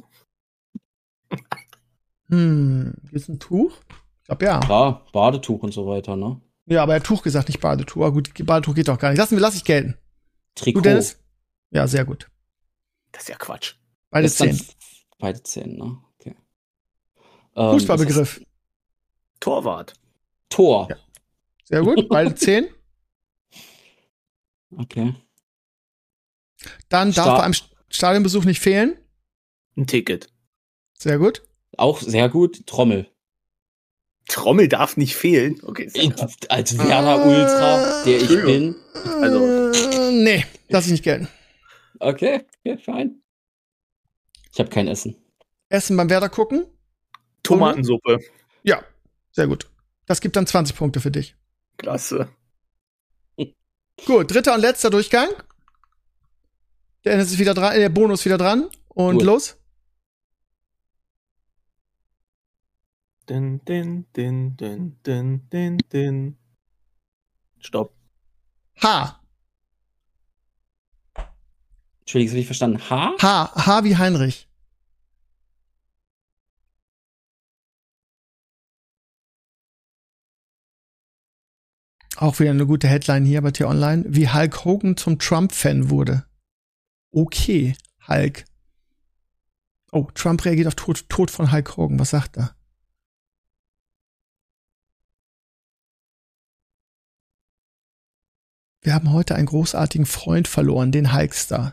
Gibt's ein Tuch? Ich glaube ja. Klar, Badetuch und so weiter, ne? Ja, aber er hat Tuch gesagt, nicht Badetuch. Aber gut, Badetuch geht doch gar nicht. Lass ich gelten. Trikot. Du, Dennis? Ja, sehr gut. Das ist ja Quatsch. Beide Ist dann 10. Beide 10, ne? Okay. Fußballbegriff. das Torwart. ist Tor. Ja. Sehr gut. Beide 10. Okay. Dann darf bei einem Stadionbesuch nicht fehlen. Ein Ticket. Sehr gut. Auch sehr gut. Trommel. Trommel darf nicht fehlen. Okay, ist ja krass. Als Werder Ultra, der ich bin. Also- Nee, lass ich nicht gelten. Okay, fein. Ich habe kein Essen. Essen beim Werder gucken. Tomatensuppe. Ja, sehr gut. Das gibt dann 20 Punkte für dich. Klasse. Gut, dritter und letzter Durchgang. Der Ennis ist wieder dran, der Bonus wieder dran. Und Gut. los. Din. Stopp. H. Entschuldigung, das habe ich verstanden. H? H wie Heinrich. Auch wieder eine gute Headline hier bei T-Online. Wie Hulk Hogan zum Trump-Fan wurde. Okay, Hulk. Oh, Trump reagiert auf Tod von Hulk Hogan. Was sagt er? Wir haben heute einen großartigen Freund verloren, den Hulkstar.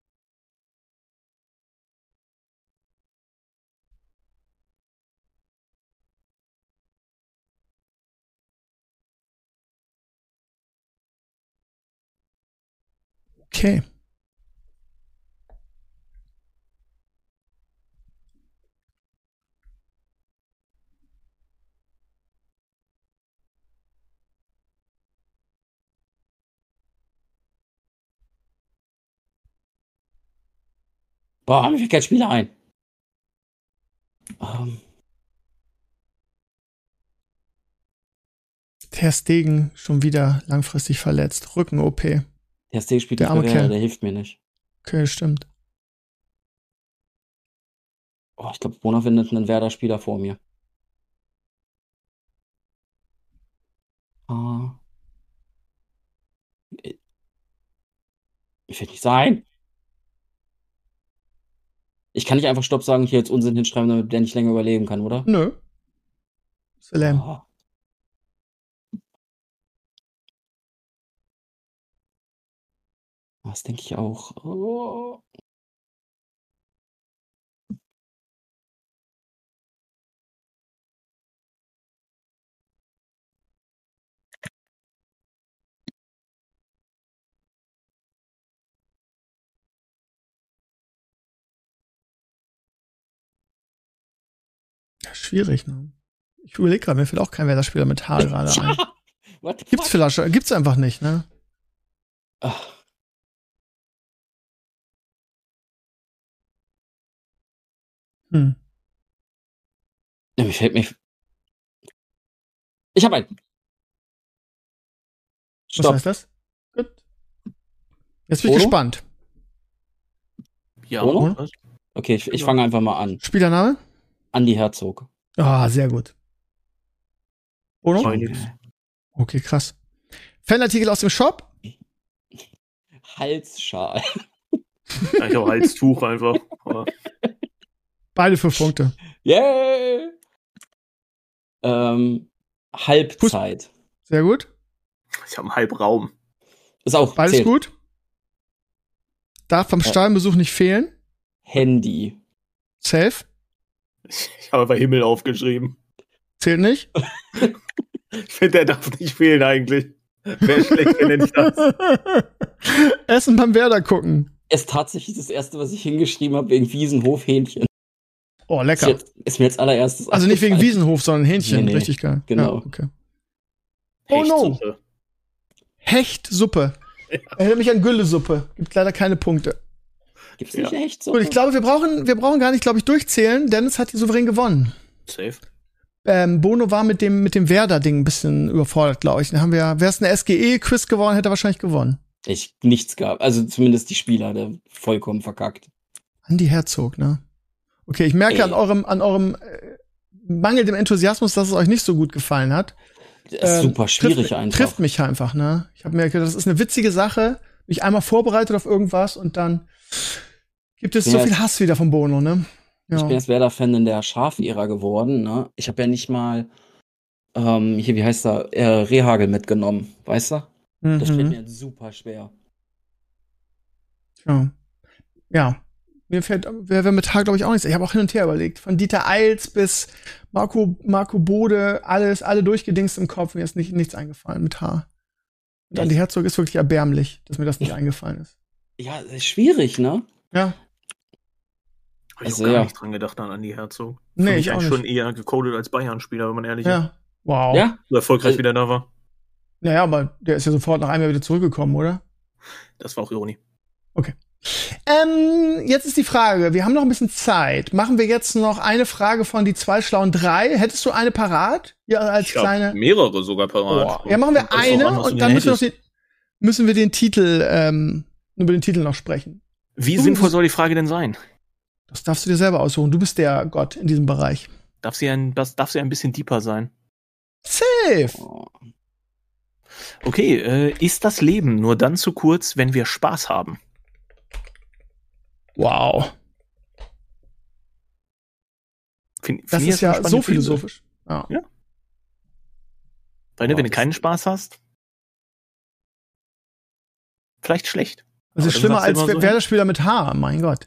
Okay. Boah, mir fällt kein Spieler ein. Ter Stegen schon wieder langfristig verletzt. Rücken-OP. Der Steg spielt Der nicht arme bei Werder, Kerl. der hilft mir nicht. Okay, stimmt. Oh, ich glaube, Bona findet einen Werder-Spieler vor mir. Wird nicht sein. Ich kann nicht einfach Stopp sagen und hier jetzt Unsinn hinschreiben, damit der nicht länger überleben kann, oder? Nö. Salam. Oh. Das denke ich auch. Oh. Ja, schwierig, ne? Ich überlege gerade, mir fällt auch kein Werder-Spieler mit H gerade ein. What the Gibt's fuck? vielleicht, gibt's einfach nicht, ne? Ach. Hm. Ja, mir fällt mich. Ich habe einen. Was Stopp. heißt das? Gut. Jetzt bin ich Bono? gespannt. Ja. Bono? Was? Okay, ich fange einfach mal an. Spielername? Andi Herzog. Ah, sehr gut. Bono? Phoenix. Okay, krass. Fanartikel aus dem Shop? Halsschal. Ja, ich habe Halstuch einfach. Aber Beide 5 Punkte. Yay! Halbzeit. Sehr gut. ich habe einen Halbraum. Ist auch Beides zählt. gut. Darf beim Stadionbesuch nicht fehlen. Handy. Safe. Ich habe bei Himmel aufgeschrieben. Zählt nicht. Ich finde, der darf nicht fehlen eigentlich. Wäre schlecht, wenn er nicht das. Essen beim Werder gucken. Ist tatsächlich das erste, was ich hingeschrieben habe, wegen Wiesenhof Hähnchen. Oh, lecker. Ist mir jetzt allererstes Also nicht wegen aufgefallen. Wiesenhof, sondern Hähnchen. Nee. Richtig geil. Genau. Ja, okay. Oh no. Hechtsuppe. Hechtsuppe. Erinnert mich an Güllesuppe. Gibt leider keine Punkte. Gibt's nicht Ja. echt so? Gut, ich glaube, wir brauchen gar nicht, glaube ich, durchzählen. Dennis hat die souverän gewonnen. Safe. Bono war mit dem Werder-Ding ein bisschen überfordert, glaube ich. Dann haben wir, wäre es eine SGE-Quiz geworden, hätte er wahrscheinlich gewonnen. Nichts gab. Also zumindest die Spieler, der vollkommen verkackt. Andi Herzog, ne? Okay, ich merke an eurem mangelndem Enthusiasmus, dass es euch nicht so gut gefallen hat. Das ist super schwierig einfach. Trifft mich einfach, ne? Ich habe mir gedacht, das ist eine witzige Sache. Mich einmal vorbereitet auf irgendwas und dann gibt es so viel Hass wieder vom Bono, ne? Ja. Ich bin jetzt Werder-Fan in der Schaf-Ära geworden, ne? Ich habe ja nicht mal hier, wie heißt er, Rehagel mitgenommen, weißt du? Das fällt mir jetzt super schwer. Ja. Mir fällt wer mit H, glaube ich, auch nichts. Ich habe auch hin und her überlegt. Von Dieter Eils bis Marco Bode, alle durchgedingst im Kopf. Mir ist nichts eingefallen mit H. Und Andi Herzog ist wirklich erbärmlich, dass mir das nicht eingefallen ist. Ja, das ist schwierig, ne? Ja. Habe ich Also, auch gar ja. nicht dran gedacht an Andi Herzog. Nee, Für mich ich auch eigentlich nicht. schon eher gecodet als Bayern-Spieler, wenn man ehrlich ist. Ja. Wow. Ja? So erfolgreich Also- wieder da war. Naja, aber der ist ja sofort nach einem Jahr wieder zurückgekommen, oder? Das war auch Ironie. Jetzt ist die Frage, wir haben noch ein bisschen Zeit. Machen wir jetzt noch eine Frage von die 2 schlauen 3? Hättest du eine parat? Ja, als Ich hab kleine. mehrere sogar parat. Ja, machen wir Kommt drauf eine an, was du und dann denn hättest. müssen wir den Titel, über den Titel noch sprechen. Wie sinnvoll soll die Frage denn sein? Das darfst du dir selber aussuchen. Du bist der Gott in diesem Bereich. Darf sie ein bisschen deeper sein? Safe. Oh. Okay, ist das Leben nur dann zu kurz, wenn wir Spaß haben? Wow. Das ist ja so philosophisch. Ja. Ja. Weil, ne, Boah, wenn du das- keinen Spaß hast, vielleicht schlecht. Das ist Aber schlimmer sagst du als immer so, Werder-Spieler mit H, mein Gott.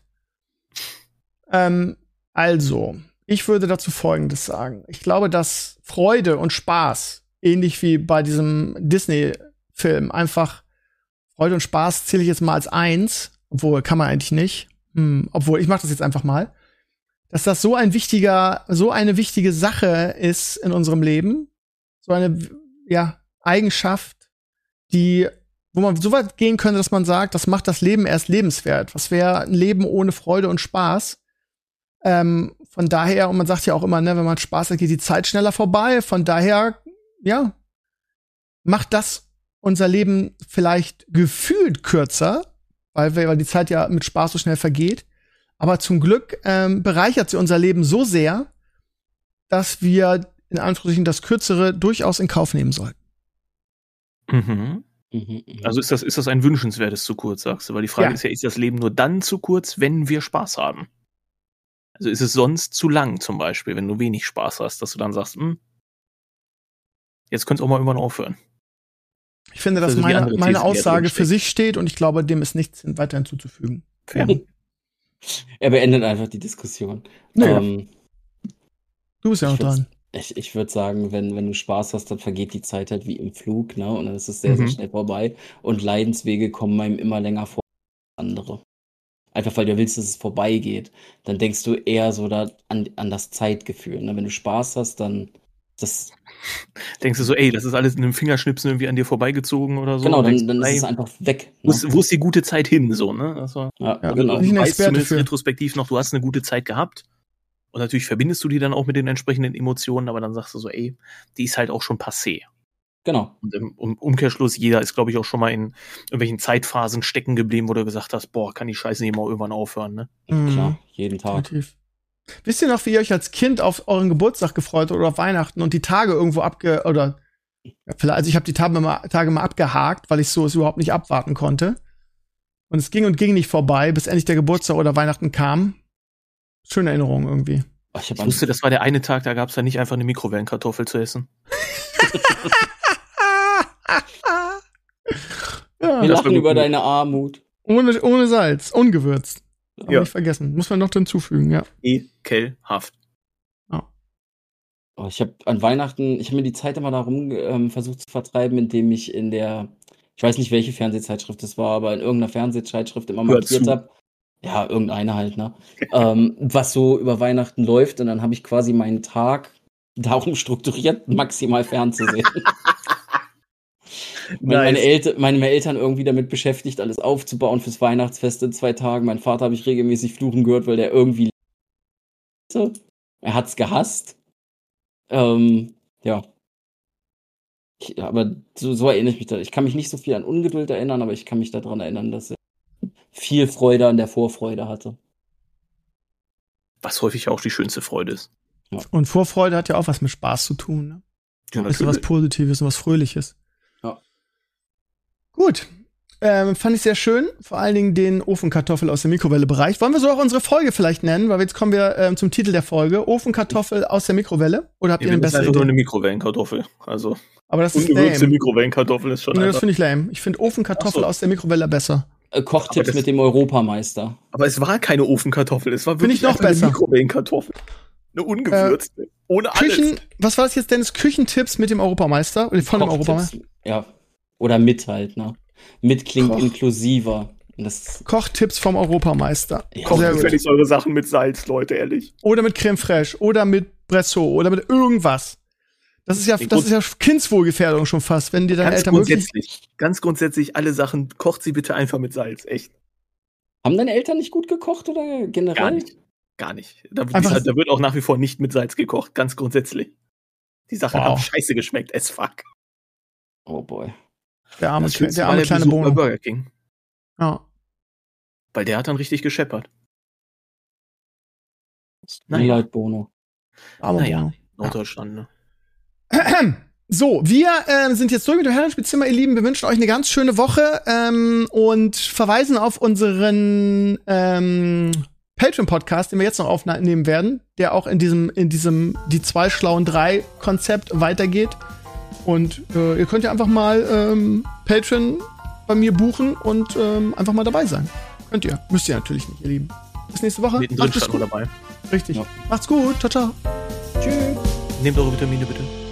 Also, ich würde dazu Folgendes sagen. Ich glaube, dass Freude und Spaß, ähnlich wie bei diesem Disney-Film, einfach Freude und Spaß zähle ich jetzt mal als 1, obwohl kann man eigentlich nicht. Obwohl, ich mache das jetzt einfach mal. Dass das so eine wichtige Sache ist in unserem Leben, so eine Eigenschaft, wo man so weit gehen könnte, dass man sagt, das macht das Leben erst lebenswert. Was wäre ein Leben ohne Freude und Spaß? Von daher, und man sagt ja auch immer, ne, wenn man Spaß hat, geht die Zeit schneller vorbei. Von daher, ja, macht das unser Leben vielleicht gefühlt kürzer, weil die Zeit ja mit Spaß so schnell vergeht. Aber zum Glück bereichert sie unser Leben so sehr, dass wir in Anführungsstrichen das Kürzere durchaus in Kauf nehmen sollten. Mhm. Also ist das ein wünschenswertes zu kurz, sagst du? Weil die Frage Ja. ist ja, ist das Leben nur dann zu kurz, wenn wir Spaß haben? Also ist es sonst zu lang zum Beispiel, wenn du wenig Spaß hast, dass du dann sagst, jetzt könnte es auch mal irgendwann aufhören. Ich finde, dass Also die andere meine These, die da Aussage drin für steckt. sich steht und ich glaube, dem ist nichts weiter hinzuzufügen. Ja. Er beendet einfach die Diskussion. Nee. Du bist ja noch Ich find's- dran. Ich würde sagen, wenn du Spaß hast, dann vergeht die Zeit halt wie im Flug, ne? Und dann ist es sehr, sehr Mhm. schnell vorbei. Und Leidenswege kommen einem immer länger vor als andere. Einfach weil du willst, dass es vorbeigeht. Dann denkst du eher so an das Zeitgefühl. Ne? Wenn du Spaß hast, dann das. Denkst du so, ey, das ist alles in einem Fingerschnipsen irgendwie an dir vorbeigezogen oder so? Genau, Und denkst dann du, ist ey, es einfach weg. Ne? wo ist die gute Zeit hin, so, ne? Also, Ja, Ja, genau. bin ich ein du weißt Experte zumindest für. retrospektiv noch, du hast eine gute Zeit gehabt. Und natürlich verbindest du die dann auch mit den entsprechenden Emotionen, aber dann sagst du so, ey, die ist halt auch schon passé. Genau. Und im Umkehrschluss, jeder ist, glaube ich, auch schon mal in irgendwelchen Zeitphasen stecken geblieben, wo du gesagt hast, boah, kann die Scheiße nicht mal irgendwann aufhören, ne? Klar, jeden Tag. Definitiv. Wisst ihr noch, wie ihr euch als Kind auf euren Geburtstag gefreut habt oder auf Weihnachten und die Tage irgendwo also ich habe die Tage mal abgehakt, weil ich so es überhaupt nicht abwarten konnte. Und es ging nicht vorbei, bis endlich der Geburtstag oder Weihnachten kam. Schöne Erinnerung irgendwie. Ich wusste, das war der eine Tag, da gab es ja nicht einfach eine Mikrowellenkartoffel zu essen. Ja. Wir lachen über deine Armut. Ohne Salz, ungewürzt. Ja. Nicht vergessen. Muss man noch hinzufügen, ja. Ekelhaft. Ich habe an Weihnachten, ich habe mir die Zeit immer darum versucht zu vertreiben, indem ich ich weiß nicht, welche Fernsehzeitschrift es war, aber in irgendeiner Fernsehzeitschrift immer markiert habe. Ja, irgendeine halt, ne? Was so über Weihnachten läuft. Und dann habe ich quasi meinen Tag darum strukturiert, maximal fernzusehen. Meine Eltern irgendwie damit beschäftigt, alles aufzubauen fürs Weihnachtsfest in 2 Tagen. Mein Vater habe ich regelmäßig fluchen gehört, weil der irgendwie er hat's gehasst. Ja. Aber so erinnere ich mich da. Ich kann mich nicht so viel an Ungeduld erinnern, aber ich kann mich daran erinnern, dass er viel Freude an der Vorfreude hatte. Was häufig auch die schönste Freude ist. Ja. Und Vorfreude hat ja auch was mit Spaß zu tun, ne? Ja, ist so was Positives und was Fröhliches. Ja. Gut. Fand ich sehr schön. Vor allen Dingen den Ofenkartoffel aus der Mikrowelle-Bereich. Wollen wir so auch unsere Folge vielleicht nennen? Weil jetzt kommen wir zum Titel der Folge. Ofenkartoffel aus der Mikrowelle? Oder habt ihr eine bessere Idee? Das ist einfach nur eine Mikrowellenkartoffel. Also, aber das ist ungewürzte Mikrowellenkartoffel ist schon. Nee, das finde ich lame. Ich finde Ofenkartoffel aus der Mikrowelle besser. Kochtipps mit dem Europameister. Aber es war keine Ofenkartoffel. Es war wirklich noch besser. Eine Mikrowellenkartoffel. Eine ungewürzte. Ohne alles. Was war das jetzt, Dennis? Küchentipps mit dem Europameister? Oder von dem Europameister? Ja. Oder mit halt, ne? Mit klingt inklusiver. Kochtipps vom Europameister. Ja, kocht gefälligst eure Sachen mit Salz, Leute, ehrlich. Oder mit Creme Fraiche. Oder mit Bressot. Oder mit irgendwas. Das ist ja Kindswohlgefährdung schon fast, wenn dir deine Eltern Ganz grundsätzlich, alle Sachen, kocht sie bitte einfach mit Salz, echt. Haben deine Eltern nicht gut gekocht oder generell? Gar nicht. Da wird auch nach wie vor nicht mit Salz gekocht, ganz grundsätzlich. Die Sachen haben scheiße geschmeckt, as fuck. Oh boy. Der arme kleine Bono. Burger King. Ja. Weil der hat dann richtig gescheppert. Naja, Bono. Aber Bono. Norddeutschland, ne? So, wir sind jetzt durch mit dem Herrenspielzimmer, ihr Lieben. Wir wünschen euch eine ganz schöne Woche und verweisen auf unseren Patreon-Podcast, den wir jetzt noch aufnehmen werden, der auch in diesem die 2 schlauen 3 Konzept weitergeht. Und ihr könnt ja einfach mal Patreon bei mir buchen und einfach mal dabei sein. Könnt ihr. Müsst ihr natürlich nicht, ihr Lieben. Bis nächste Woche. Macht es gut. Dabei. Richtig. Ja. Macht's gut. Ciao, ciao. Tschüss. Nehmt eure Vitamine bitte.